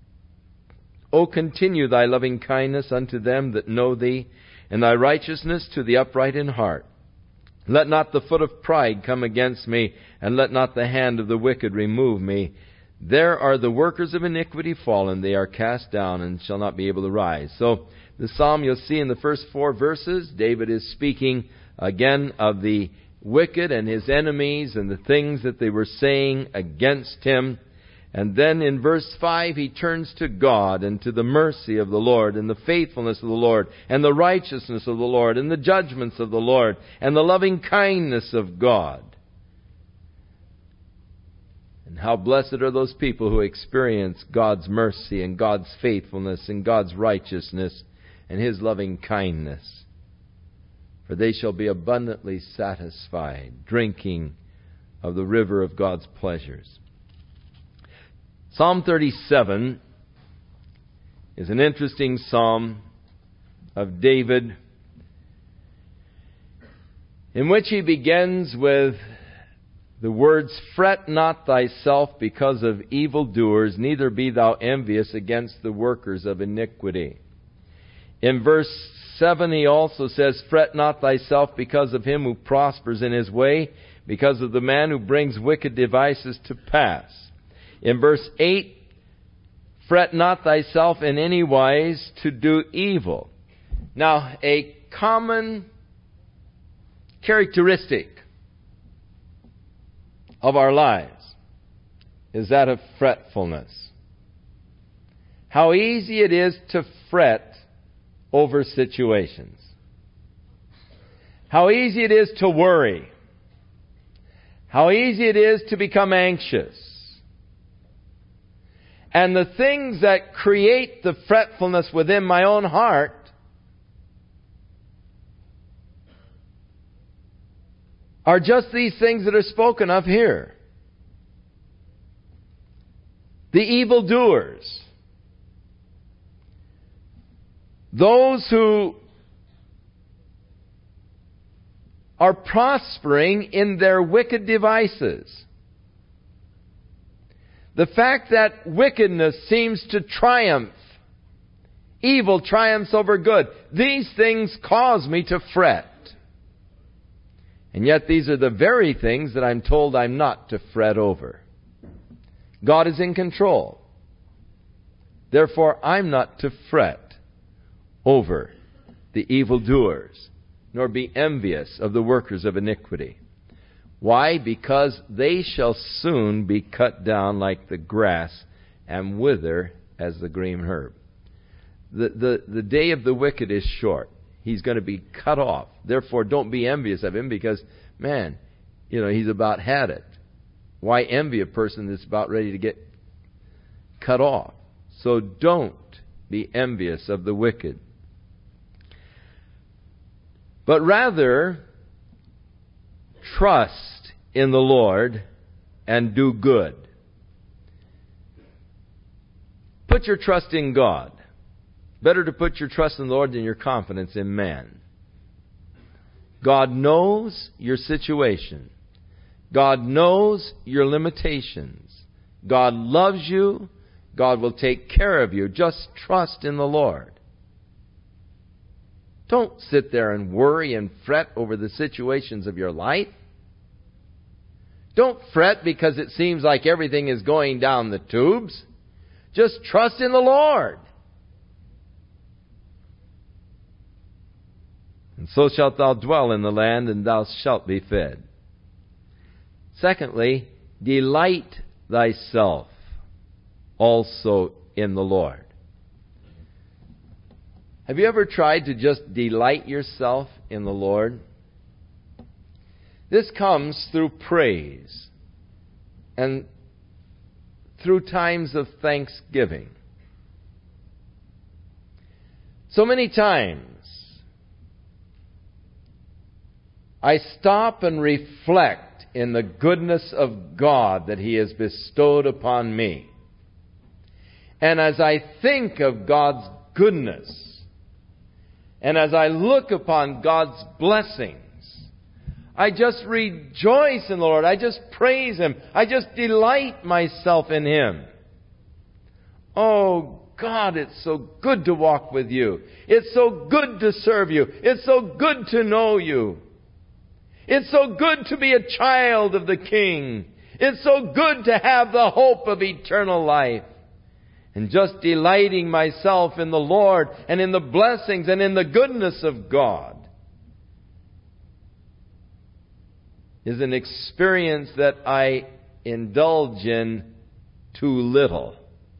O continue thy loving kindness unto them that know thee, and thy righteousness to the upright in heart. Let not the foot of pride come against me, and let not the hand of the wicked remove me. There are the workers of iniquity fallen. They are cast down and shall not be able to rise. So the psalm you'll see in the first four verses, David is speaking again of the wicked and his enemies and the things that they were saying against him. And then in verse five, he turns to God and to the mercy of the Lord and the faithfulness of the Lord and the righteousness of the Lord and the judgments of the Lord and the loving kindness of God. And how blessed are those people who experience God's mercy and God's faithfulness and God's righteousness and his loving kindness. For they shall be abundantly satisfied, drinking of the river of God's pleasures. Psalm thirty-seven is an interesting psalm of David, in which he begins with the words, Fret not thyself because of evildoers, neither be thou envious against the workers of iniquity. In verse seven he also says, "Fret not thyself because of him who prospers in his way, because of the man who brings wicked devices to pass." In verse eight, "Fret not thyself in any wise to do evil." Now, a common characteristic of our lives is that of fretfulness. How easy it is to fret over situations. How easy it is to worry. How easy it is to become anxious. And the things that create the fretfulness within my own heart are just these things that are spoken of here. The evildoers. Those who are prospering in their wicked devices. The fact that wickedness seems to triumph. Evil triumphs over good. These things cause me to fret. And yet these are the very things that I'm told I'm not to fret over. God is in control. Therefore, I'm not to fret over the evildoers, nor be envious of the workers of iniquity. Why? Because they shall soon be cut down like the grass and wither as the green herb. The, the, the day of the wicked is short. He's going to be cut off. Therefore, don't be envious of him because, man, you know, he's about had it. Why envy a person that's about ready to get cut off? So don't be envious of the wicked. But rather, trust in the Lord and do good. Put your trust in God. Better to put your trust in the Lord than your confidence in man. God knows your situation. God knows your limitations. God loves you. God will take care of you. Just trust in the Lord. Don't sit there and worry and fret over the situations of your life. Don't fret because it seems like everything is going down the tubes. Just trust in the Lord. And so shalt thou dwell in the land, and thou shalt be fed. Secondly, delight thyself also in the Lord. Have you ever tried to just delight yourself in the Lord? This comes through praise and through times of thanksgiving. So many times I stop and reflect in the goodness of God that He has bestowed upon me. And as I think of God's goodness, and as I look upon God's blessings, I just rejoice in the Lord. I just praise Him. I just delight myself in Him. Oh, God, it's so good to walk with You. It's so good to serve You. It's so good to know You. It's so good to be a child of the King. It's so good to have the hope of eternal life. And just delighting myself in the Lord and in the blessings and in the goodness of God is an experience that I indulge in too little.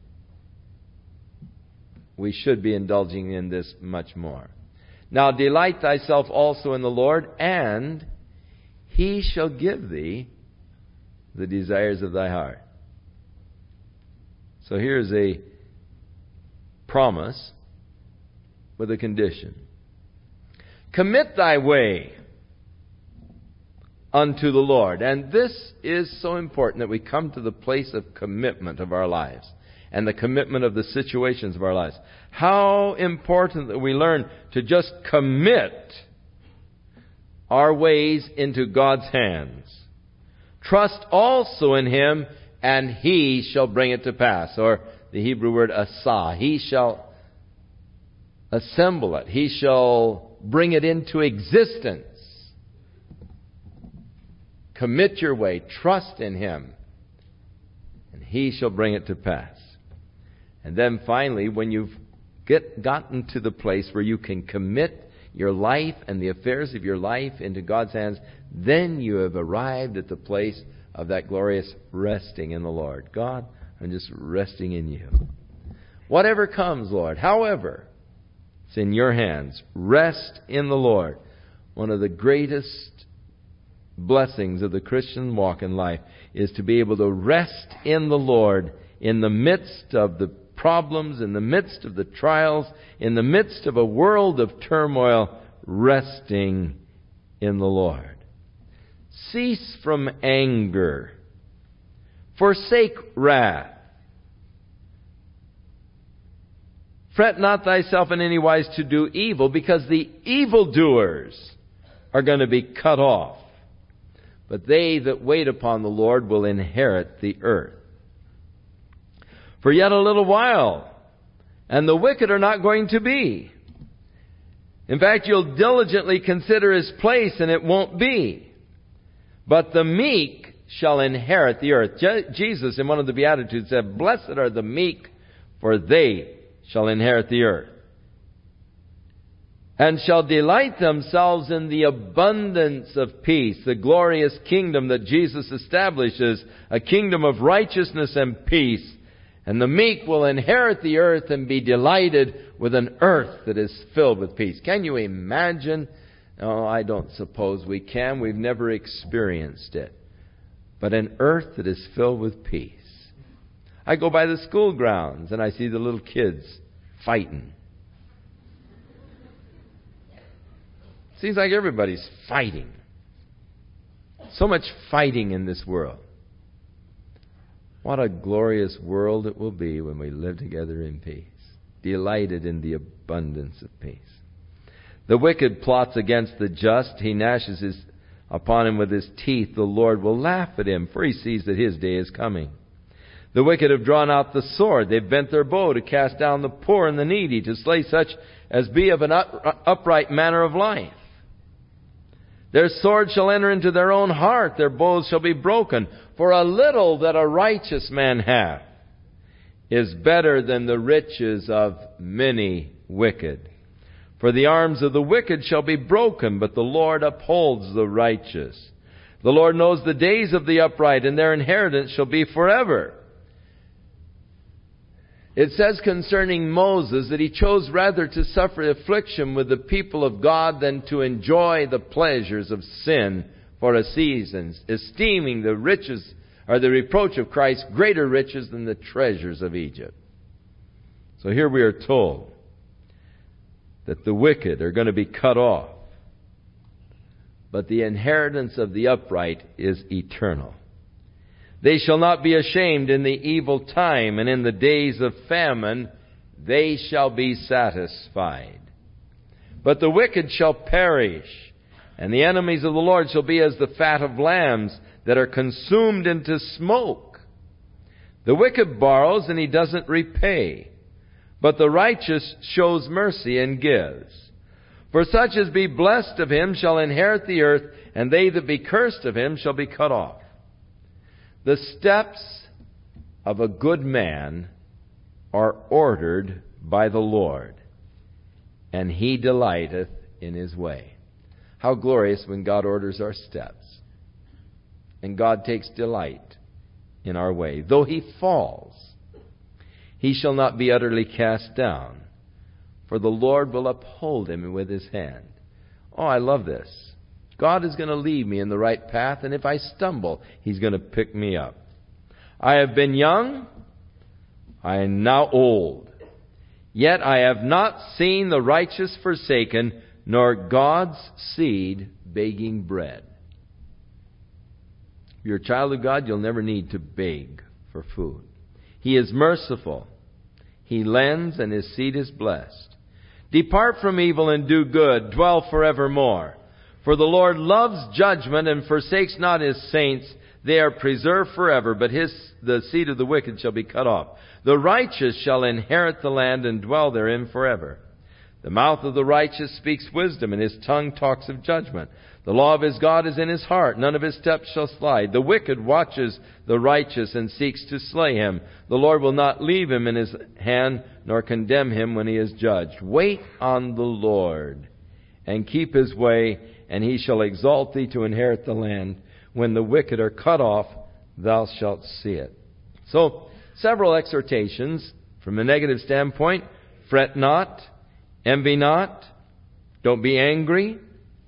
We should be indulging in this much more. Now delight thyself also in the Lord, and He shall give thee the desires of thy heart. So here's a promise with a condition. Commit thy way unto the Lord. And this is so important that we come to the place of commitment of our lives and the commitment of the situations of our lives. How important that we learn to just commit our ways into God's hands. Trust also in Him, and He shall bring it to pass. Or the Hebrew word asah. He shall assemble it. He shall bring it into existence. Commit your way. Trust in Him. And He shall bring it to pass. And then finally, when you've get, gotten to the place where you can commit your life and the affairs of your life into God's hands, then you have arrived at the place of that glorious resting in the Lord. God, I'm just resting in You. Whatever comes, Lord, however, it's in Your hands. Rest in the Lord. One of the greatest blessings of the Christian walk in life is to be able to rest in the Lord in the midst of the problems, in the midst of the trials, in the midst of a world of turmoil, resting in the Lord. Cease from anger. Forsake wrath. Fret not thyself in any wise to do evil, because the evildoers are going to be cut off. But they that wait upon the Lord will inherit the earth. For yet a little while, and the wicked are not going to be. In fact, you'll diligently consider his place, and it won't be. But the meek shall inherit the earth. Je- Jesus, in one of the Beatitudes, said, "Blessed are the meek, for they shall inherit the earth. And shall delight themselves in the abundance of peace," the glorious kingdom that Jesus establishes, a kingdom of righteousness and peace. And the meek will inherit the earth and be delighted with an earth that is filled with peace. Can you imagine? Oh, I don't suppose we can. We've never experienced it. But an earth that is filled with peace. I go by the school grounds and I see the little kids fighting. Seems like everybody's fighting. So much fighting in this world. What a glorious world it will be when we live together in peace, delighted in the abundance of peace. The wicked plots against the just. He gnashes his, upon him with his teeth. The Lord will laugh at him, for he sees that his day is coming. The wicked have drawn out the sword. They've bent their bow to cast down the poor and the needy, to slay such as be of an up, upright manner of life. Their sword shall enter into their own heart. Their bows shall be broken. For a little that a righteous man hath is better than the riches of many wicked. For the arms of the wicked shall be broken, but the Lord upholds the righteous. The Lord knows the days of the upright, and their inheritance shall be forever. It says concerning Moses that he chose rather to suffer affliction with the people of God than to enjoy the pleasures of sin for a season, esteeming the riches or the reproach of Christ greater riches than the treasures of Egypt. So here we are told that the wicked are going to be cut off, but the inheritance of the upright is eternal. They shall not be ashamed in the evil time, and in the days of famine they shall be satisfied. But the wicked shall perish, and the enemies of the Lord shall be as the fat of lambs that are consumed into smoke. The wicked borrows, and he doesn't repay, but the righteous shows mercy and gives. For such as be blessed of him shall inherit the earth, and they that be cursed of him shall be cut off. The steps of a good man are ordered by the Lord, and he delighteth in his way. How glorious when God orders our steps, and God takes delight in our way. Though he falls, he shall not be utterly cast down, for the Lord will uphold him with his hand. Oh, I love this. God is going to lead me in the right path, and if I stumble, He's going to pick me up. I have been young, I am now old, yet I have not seen the righteous forsaken, nor God's seed begging bread. If you're a child of God, you'll never need to beg for food. He is merciful. He lends, and His seed is blessed. Depart from evil and do good. Dwell forevermore. For the Lord loves judgment and forsakes not His saints. They are preserved forever, but his, the seed of the wicked shall be cut off. The righteous shall inherit the land and dwell therein forever. The mouth of the righteous speaks wisdom, and his tongue talks of judgment. The law of his God is in his heart. None of his steps shall slide. The wicked watches the righteous and seeks to slay him. The Lord will not leave him in his hand, nor condemn him when he is judged. Wait on the Lord, and keep his way, and he shall exalt thee to inherit the land. When the wicked are cut off, thou shalt see it. So, several exhortations from a negative standpoint. Fret not, envy not, don't be angry,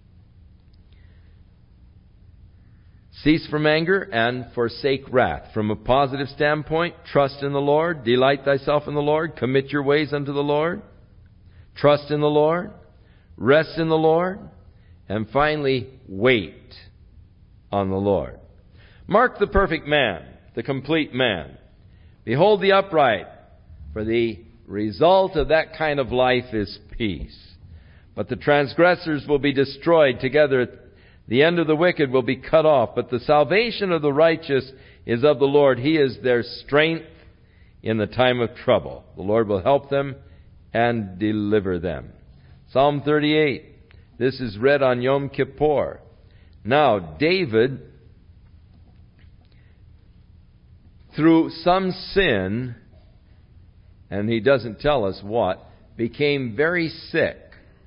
cease from anger, and forsake wrath. From a positive standpoint, trust in the Lord, delight thyself in the Lord, commit your ways unto the Lord, trust in the Lord, rest in the Lord, and finally, wait on the Lord. Mark the perfect man, the complete man. Behold the upright, for the result of that kind of life is peace. But the transgressors will be destroyed together. The end of the wicked will be cut off. But the salvation of the righteous is of the Lord. He is their strength in the time of trouble. The Lord will help them and deliver them. Psalm thirty-eight. This is read on Yom Kippur. Now, David, through some sin, and he doesn't tell us what, became very sick.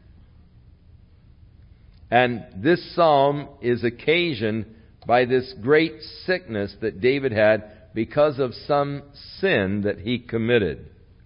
And this psalm is occasioned by this great sickness that David had because of some sin that he committed.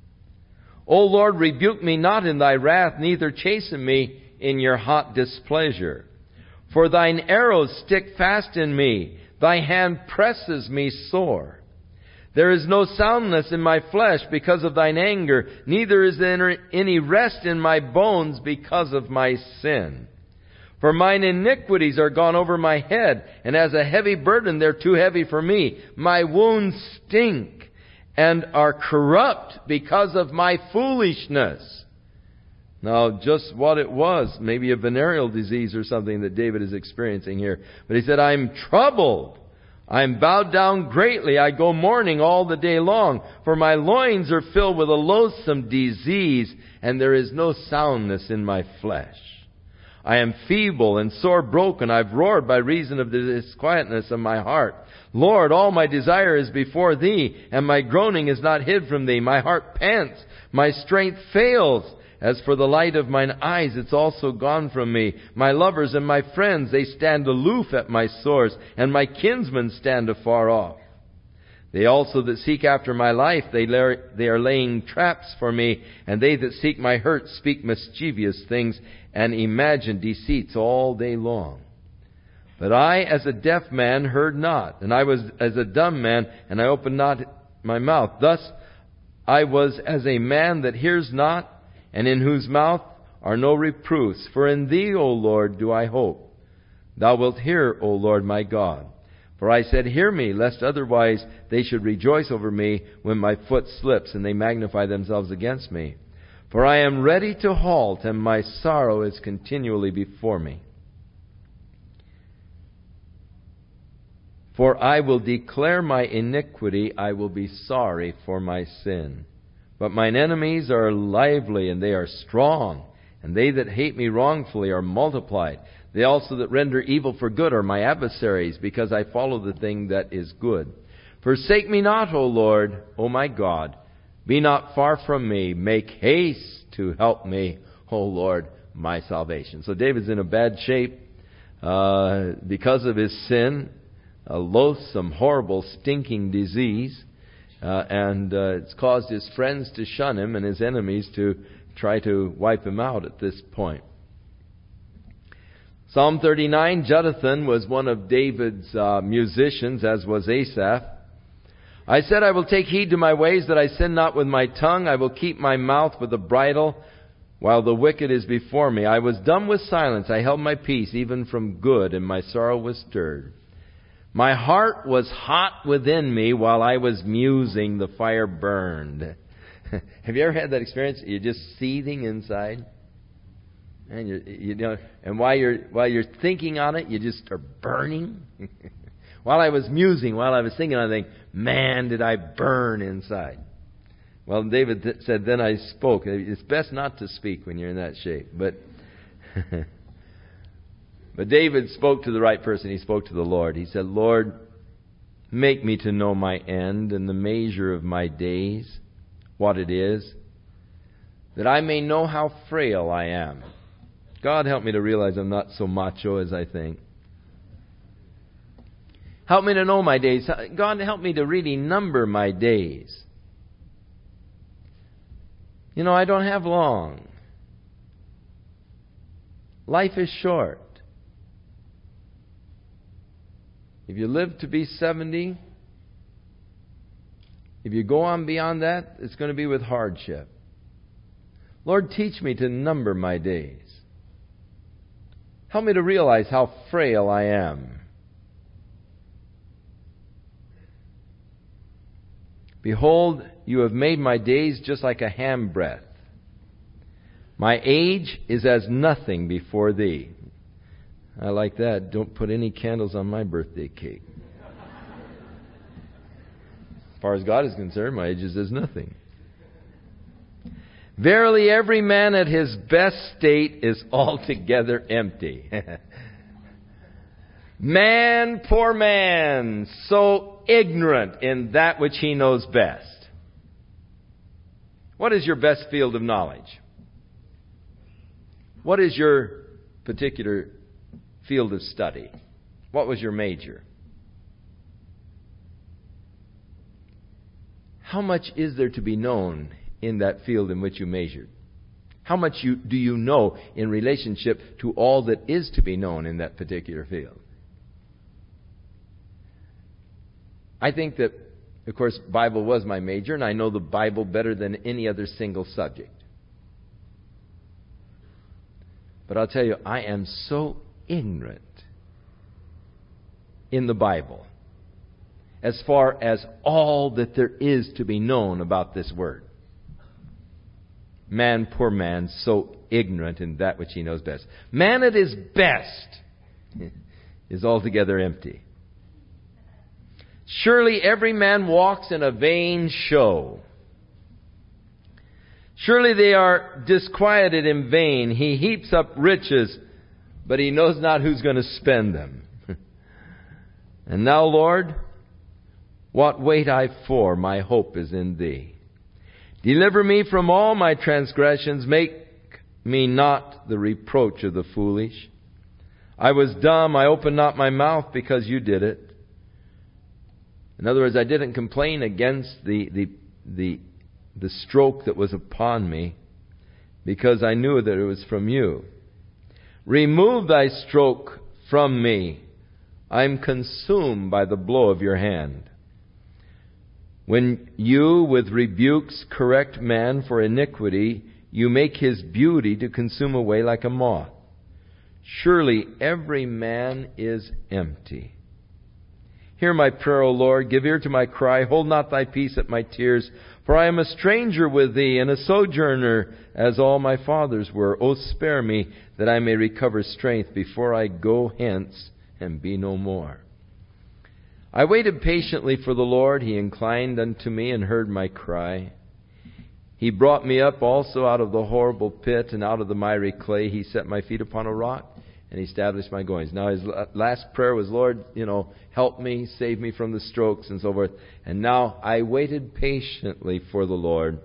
O Lord, rebuke me not in thy wrath, neither chasten me in your hot displeasure. For thine arrows stick fast in me, thy hand presses me sore. There is no soundness in my flesh because of thine anger, neither is there any rest in my bones because of my sin. For mine iniquities are gone over my head, and as a heavy burden they're too heavy for me. My wounds stink and are corrupt because of my foolishness. Now, just what it was, maybe a venereal disease or something that David is experiencing here. But he said, I'm troubled. I am bowed down greatly. I go mourning all the day long, for my loins are filled with a loathsome disease, and there is no soundness in my flesh. I am feeble and sore broken. I've roared by reason of the disquietness of my heart. Lord, all my desire is before thee, and my groaning is not hid from thee. My heart pants, my strength fails. As for the light of mine eyes, it's also gone from me. My lovers and my friends, they stand aloof at my sores, and my kinsmen stand afar off. They also that seek after my life, they, la- they are laying traps for me, and they that seek my hurt speak mischievous things and imagine deceits all day long. But I, as a deaf man, heard not, and I was as a dumb man, and I opened not my mouth. Thus I was as a man that hears not, and in whose mouth are no reproofs. For in thee, O Lord, do I hope. Thou wilt hear, O Lord my God. For I said, hear me, lest otherwise they should rejoice over me when my foot slips, and they magnify themselves against me. For I am ready to halt, and my sorrow is continually before me. For I will declare my iniquity, I will be sorry for my sin. But mine enemies are lively, and they are strong, and they that hate me wrongfully are multiplied. They also that render evil for good are my adversaries, because I follow the thing that is good. Forsake me not, O Lord, O my God. Be not far from me. Make haste to help me, O Lord, my salvation. So David's in a bad shape uh, because of his sin, a loathsome, horrible, stinking disease. Uh, and uh, it's caused his friends to shun him and his enemies to try to wipe him out at this point. Psalm thirty-nine, Jeduthun was one of David's uh, musicians, as was Asaph. I said, I will take heed to my ways, that I sin not with my tongue. I will keep my mouth with a bridle, while the wicked is before me. I was dumb with silence. I held my peace, even from good, and my sorrow was stirred. My heart was hot within me while I was musing, the fire burned. Have you ever had that experience? You're just seething inside, and you you know, and while you're while you're thinking on it, you just are burning. While I was musing, while I was thinking on it, I think, man, did I burn inside. Well, David th- said, then I spoke. It's best not to speak when you're in that shape. But but David spoke to the right person. He spoke to the Lord. He said, Lord, make me to know my end and the measure of my days, what it is, that I may know how frail I am. God, help me to realize I'm not so macho as I think. Help me to know my days. God, help me to really number my days. You know, I don't have long. Life is short. If you live to be seventy, if you go on beyond that, it's going to be with hardship. Lord, teach me to number my days. Help me to realize how frail I am. Behold, you have made my days just like a handbreadth. My age is as nothing before thee. I like that. Don't put any candles on my birthday cake. As far as God is concerned, my age is as nothing. Verily, every man at his best state is altogether empty. Man, poor man, so ignorant in that which he knows best. What is your best field of knowledge? What is your particular field of study? What was your major? How much is there to be known in that field in which you measured? How much you, do you know in relationship to all that is to be known in that particular field? I think that, of course, Bible was my major, and I know the Bible better than any other single subject. But I'll tell you, I am so ignorant in the Bible as far as all that there is to be known about this word. Man, poor man, so ignorant in that which he knows best. Man at his best is altogether empty. Surely every man walks in a vain show. Surely they are disquieted in vain. He heaps up riches, but he knows not who's going to spend them. And now, Lord, what wait I for? My hope is in Thee. Deliver me from all my transgressions. Make me not the reproach of the foolish. I was dumb. I opened not my mouth because You did it. In other words, I didn't complain against the, the, the, the stroke that was upon me because I knew that it was from You. Remove Thy stroke from me. I am consumed by the blow of Your hand. When You with rebukes correct man for iniquity, You make his beauty to consume away like a moth. Surely every man is empty. Hear my prayer, O Lord. Give ear to my cry. Hold not Thy peace at my tears. For I am a stranger with Thee, and a sojourner, as all my fathers were. O spare me, that I may recover strength before I go hence and be no more. I waited patiently for the Lord. He inclined unto me and heard my cry. He brought me up also out of the horrible pit, and out of the miry clay. He set my feet upon a rock, and He established my goings. Now his last prayer was, Lord, you know, help me, save me from the strokes and so forth. And now I waited patiently for the Lord.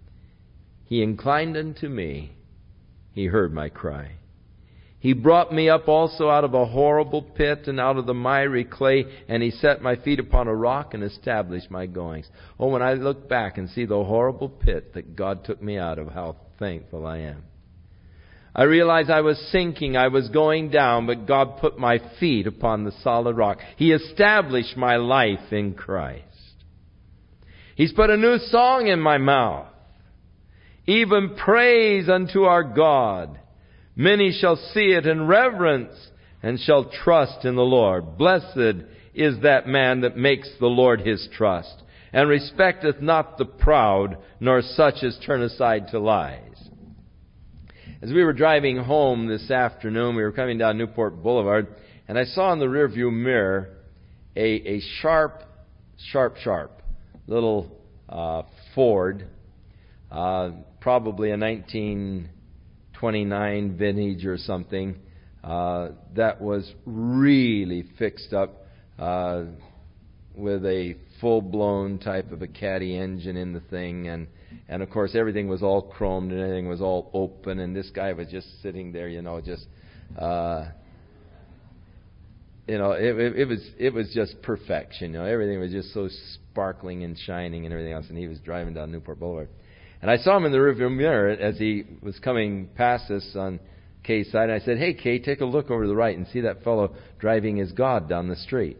He inclined unto me. He heard my cry. He brought me up also out of a horrible pit and out of the miry clay, and He set my feet upon a rock and established my goings. Oh, when I look back and see the horrible pit that God took me out of, how thankful I am. I realized I was sinking, I was going down, but God put my feet upon the solid rock. He established my life in Christ. He's put a new song in my mouth, even praise unto our God. Many shall see it in reverence and shall trust in the Lord. Blessed is that man that makes the Lord his trust, and respecteth not the proud, nor such as turn aside to lies. As we were driving home this afternoon, we were coming down Newport Boulevard, and I saw in the rearview mirror a, a sharp, sharp, sharp little uh, Ford uh, probably a nineteen twenty-nine vintage or something, uh, that was really fixed up uh, with a full-blown type of a Caddy engine in the thing, and and of course everything was all chromed and everything was all open, and this guy was just sitting there, you know, just uh, you know, it, it, it was it was just perfection. You know, everything was just so sparkling and shining and everything else, and he was driving down Newport Boulevard. And I saw him in the rearview mirror as he was coming past us on Kay's side. And I said, "Hey, Kay, take a look over to the right and see that fellow driving his God down the street."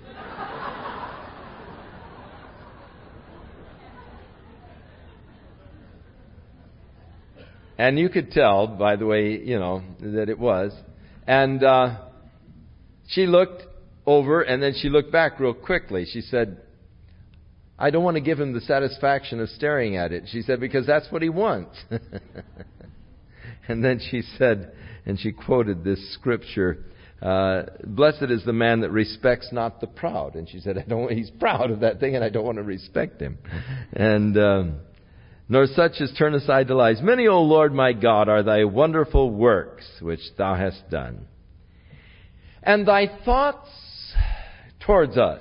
And you could tell by the way, you know, that it was. And uh, she looked over and then she looked back real quickly. She said, "I don't want to give him the satisfaction of staring at it." She said, "Because that's what he wants." And then she said, and she quoted this scripture, uh, "Blessed is the man that respects not the proud." And she said, "I don't. He's proud of that thing, and I don't want to respect him." And um, nor such as turn aside to lies. Many, O Lord my God, are thy wonderful works which thou hast done, and thy thoughts towards us,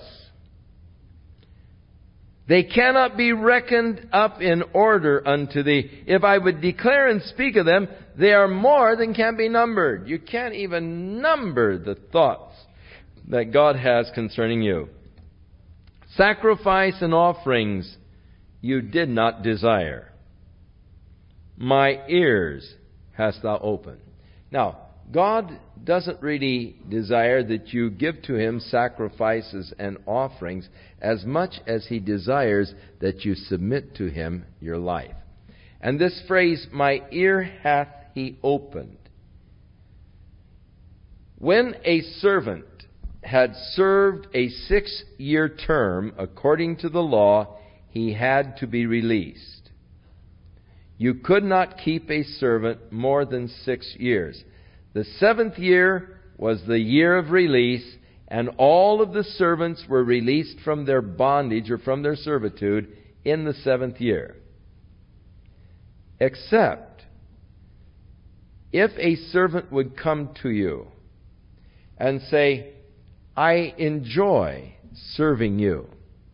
they cannot be reckoned up in order unto thee. If I would declare and speak of them, they are more than can be numbered. You can't even number the thoughts that God has concerning you. Sacrifice and offerings you did not desire. My ears hast thou opened. Now, God doesn't really desire that you give to Him sacrifices and offerings as much as He desires that you submit to Him your life. And this phrase, my ear hath He opened. When a servant had served a six-year term according to the law, he had to be released. You could not keep a servant more than six years. The seventh year was the year of release, and all of the servants were released from their bondage or from their servitude in the seventh year. Except if a servant would come to you and say, "I enjoy serving you.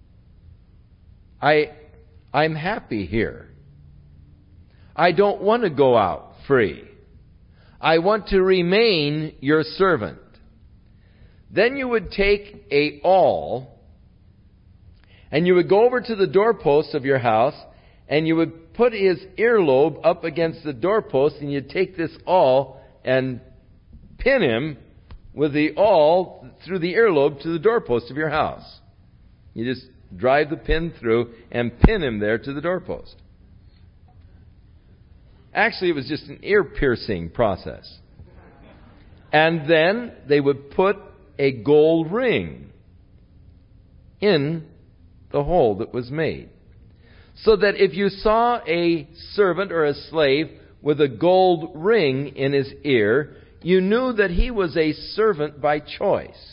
I, I'm happy here. I don't want to go out free. I want to remain your servant." Then you would take a awl and you would go over to the doorpost of your house and you would put his earlobe up against the doorpost, and you'd take this awl and pin him with the awl through the earlobe to the doorpost of your house. You just drive the pin through and pin him there to the doorpost. Actually, it was just an ear-piercing process. And then they would put a gold ring in the hole that was made, so that if you saw a servant or a slave with a gold ring in his ear, you knew that he was a servant by choice.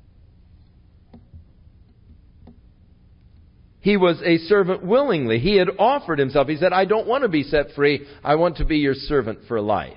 He was a servant willingly. He had offered himself. He said, "I don't want to be set free. I want to be your servant for life."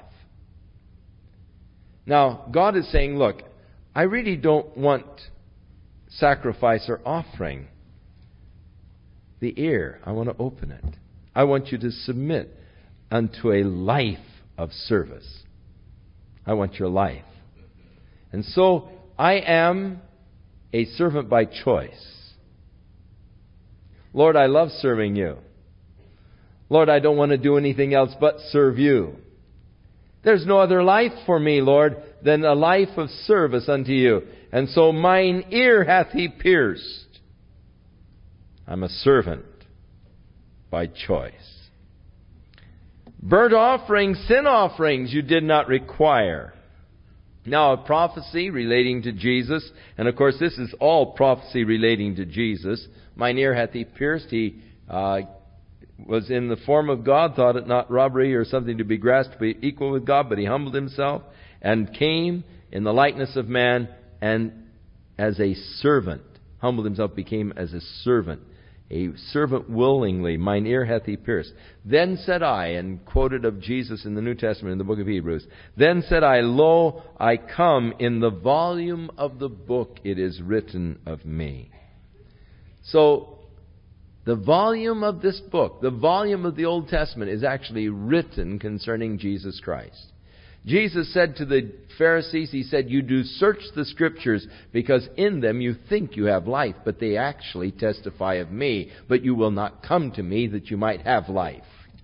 Now, God is saying, look, I really don't want sacrifice or offering. The ear, I want to open it. I want you to submit unto a life of service. I want your life. And so, I am a servant by choice. Lord, I love serving you. Lord, I don't want to do anything else but serve you. There's no other life for me, Lord, than a life of service unto you. And so mine ear hath He pierced. I'm a servant by choice. Burnt offerings, sin offerings you did not require. Now, a prophecy relating to Jesus, and of course this is all prophecy relating to Jesus. Mine ear hath He pierced. He uh, was in the form of God, thought it not robbery or something to be grasped to be equal with God, but He humbled Himself and came in the likeness of man, and as a servant, humbled Himself, became as a servant A servant willingly, mine ear hath he pierced. Then said I, and quoted of Jesus in the New Testament in the book of Hebrews, then said I, lo, I come, in the volume of the book it is written of me. So, the volume of this book, the volume of the Old Testament, is actually written concerning Jesus Christ. Jesus said to the Pharisees, He said, you do search the Scriptures because in them you think you have life, but they actually testify of me. But you will not come to me that you might have life.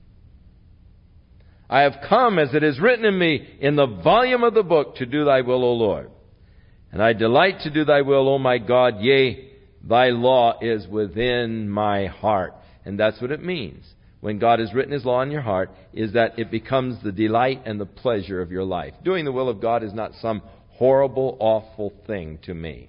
I have come, as it is written in me, in the volume of the book, to do thy will, O Lord. And I delight to do thy will, O my God. Yea, thy law is within my heart. And that's what it means. When God has written His law in your heart, is that it becomes the delight and the pleasure of your life. Doing the will of God is not some horrible, awful thing to me.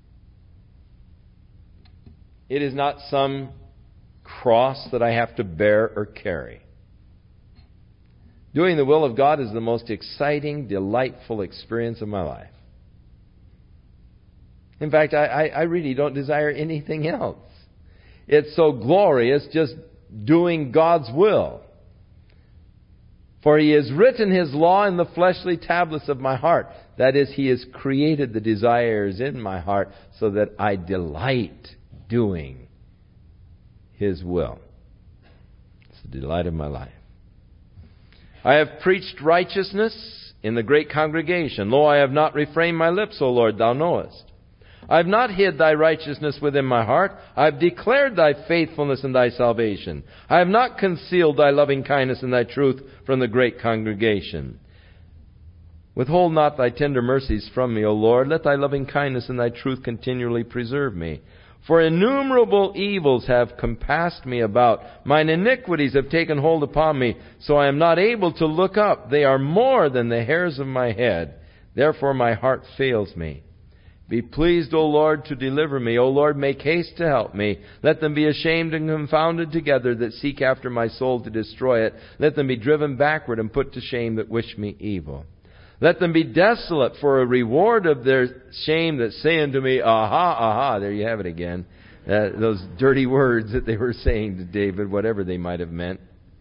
It is not some cross that I have to bear or carry. Doing the will of God is the most exciting, delightful experience of my life. In fact, I, I, I really don't desire anything else. It's so glorious just doing God's will. For He has written His law in the fleshly tablets of my heart. That is, He has created the desires in my heart so that I delight doing His will. It's the delight of my life. I have preached righteousness in the great congregation. Lo, I have not refrained my lips, O Lord, Thou knowest. I have not hid Thy righteousness within my heart. I have declared Thy faithfulness and Thy salvation. I have not concealed Thy loving kindness and Thy truth from the great congregation. Withhold not Thy tender mercies from me, O Lord. Let Thy loving kindness and Thy truth continually preserve me. For innumerable evils have compassed me about. Mine iniquities have taken hold upon me, so I am not able to look up. They are more than the hairs of my head. Therefore my heart fails me. Be pleased, O Lord, to deliver me. O Lord, make haste to help me. Let them be ashamed and confounded together that seek after my soul to destroy it. Let them be driven backward and put to shame that wish me evil. Let them be desolate for a reward of their shame that say unto me, aha, aha. There you have it again. Uh, those dirty words that they were saying to David, whatever they might have meant.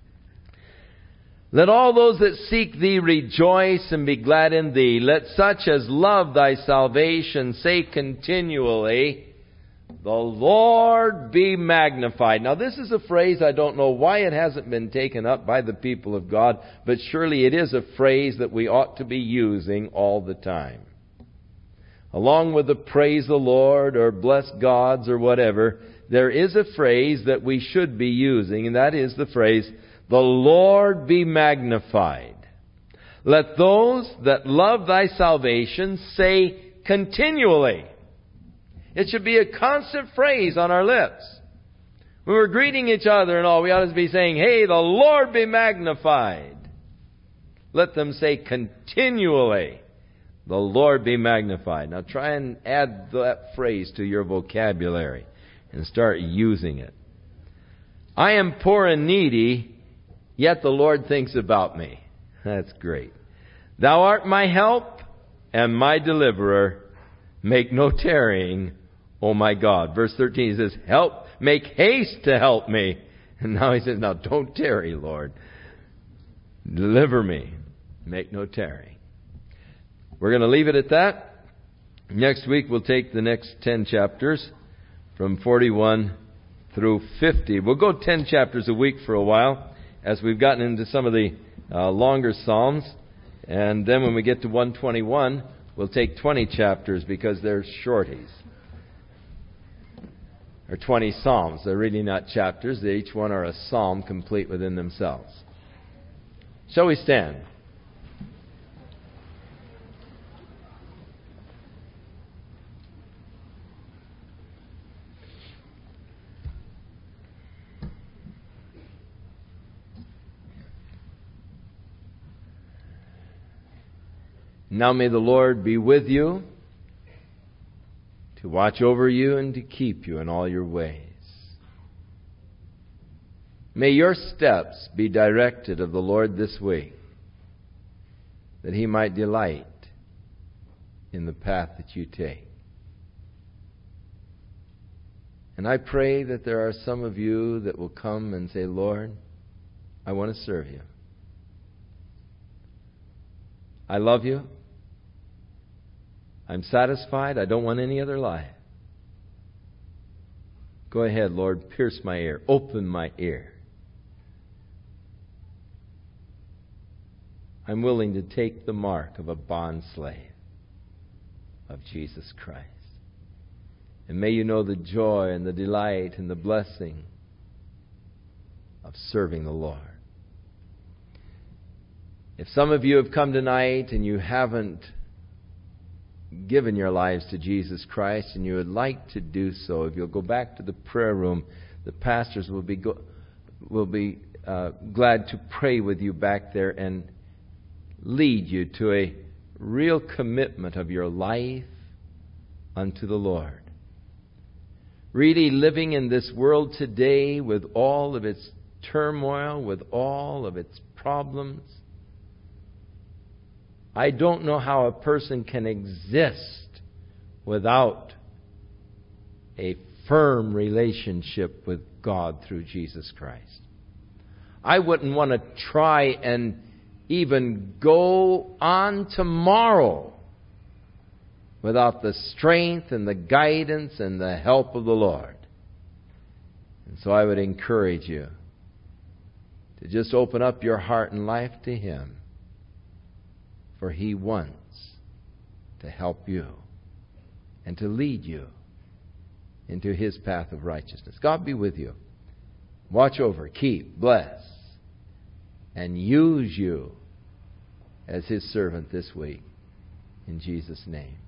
Let all those that seek Thee rejoice and be glad in Thee. Let such as love Thy salvation say continually, the Lord be magnified. Now this is a phrase, I don't know why it hasn't been taken up by the people of God, but surely it is a phrase that we ought to be using all the time. Along with the praise the Lord or bless God's or whatever, there is a phrase that we should be using, and that is the phrase, the Lord be magnified. Let those that love Thy salvation say continually. It should be a constant phrase on our lips. When we're greeting each other and all, we ought to be saying, hey, the Lord be magnified. Let them say continually, the Lord be magnified. Now try and add that phrase to your vocabulary and start using it. I am poor and needy, yet the Lord thinks about me. That's great. Thou art my help and my deliverer. Make no tarrying, O my God. Verse thirteen, he says, help, make haste to help me. And now he says, now don't tarry, Lord. Deliver me. Make no tarrying. We're going to leave it at that. Next week we'll take the next ten chapters from forty-one through fifty. We'll go ten chapters a week for a while, as we've gotten into some of the uh, longer Psalms. And then when we get to one twenty-one, we'll take twenty chapters because they're shorties. Or twenty Psalms. They're really not chapters. They each one are a psalm complete within themselves. Shall we stand? Now may the Lord be with you, to watch over you and to keep you in all your ways. May your steps be directed of the Lord this week, that He might delight in the path that you take. And I pray that there are some of you that will come and say, Lord, I want to serve you. I love you. I'm satisfied. I don't want any other life. Go ahead, Lord, pierce my ear. Open my ear. I'm willing to take the mark of a bondslave of Jesus Christ. And may you know the joy and the delight and the blessing of serving the Lord. If some of you have come tonight and you haven't given your lives to Jesus Christ and you would like to do so, if you'll go back to the prayer room, the pastors will be go, will be uh, glad to pray with you back there and lead you to a real commitment of your life unto the Lord. Really living in this world today with all of its turmoil, with all of its problems. I don't know how a person can exist without a firm relationship with God through Jesus Christ. I wouldn't want to try and even go on tomorrow without the strength and the guidance and the help of the Lord. And so I would encourage you to just open up your heart and life to Him, for He wants to help you and to lead you into His path of righteousness. God be with you. Watch over, keep, bless, and use you as His servant this week. In Jesus' name.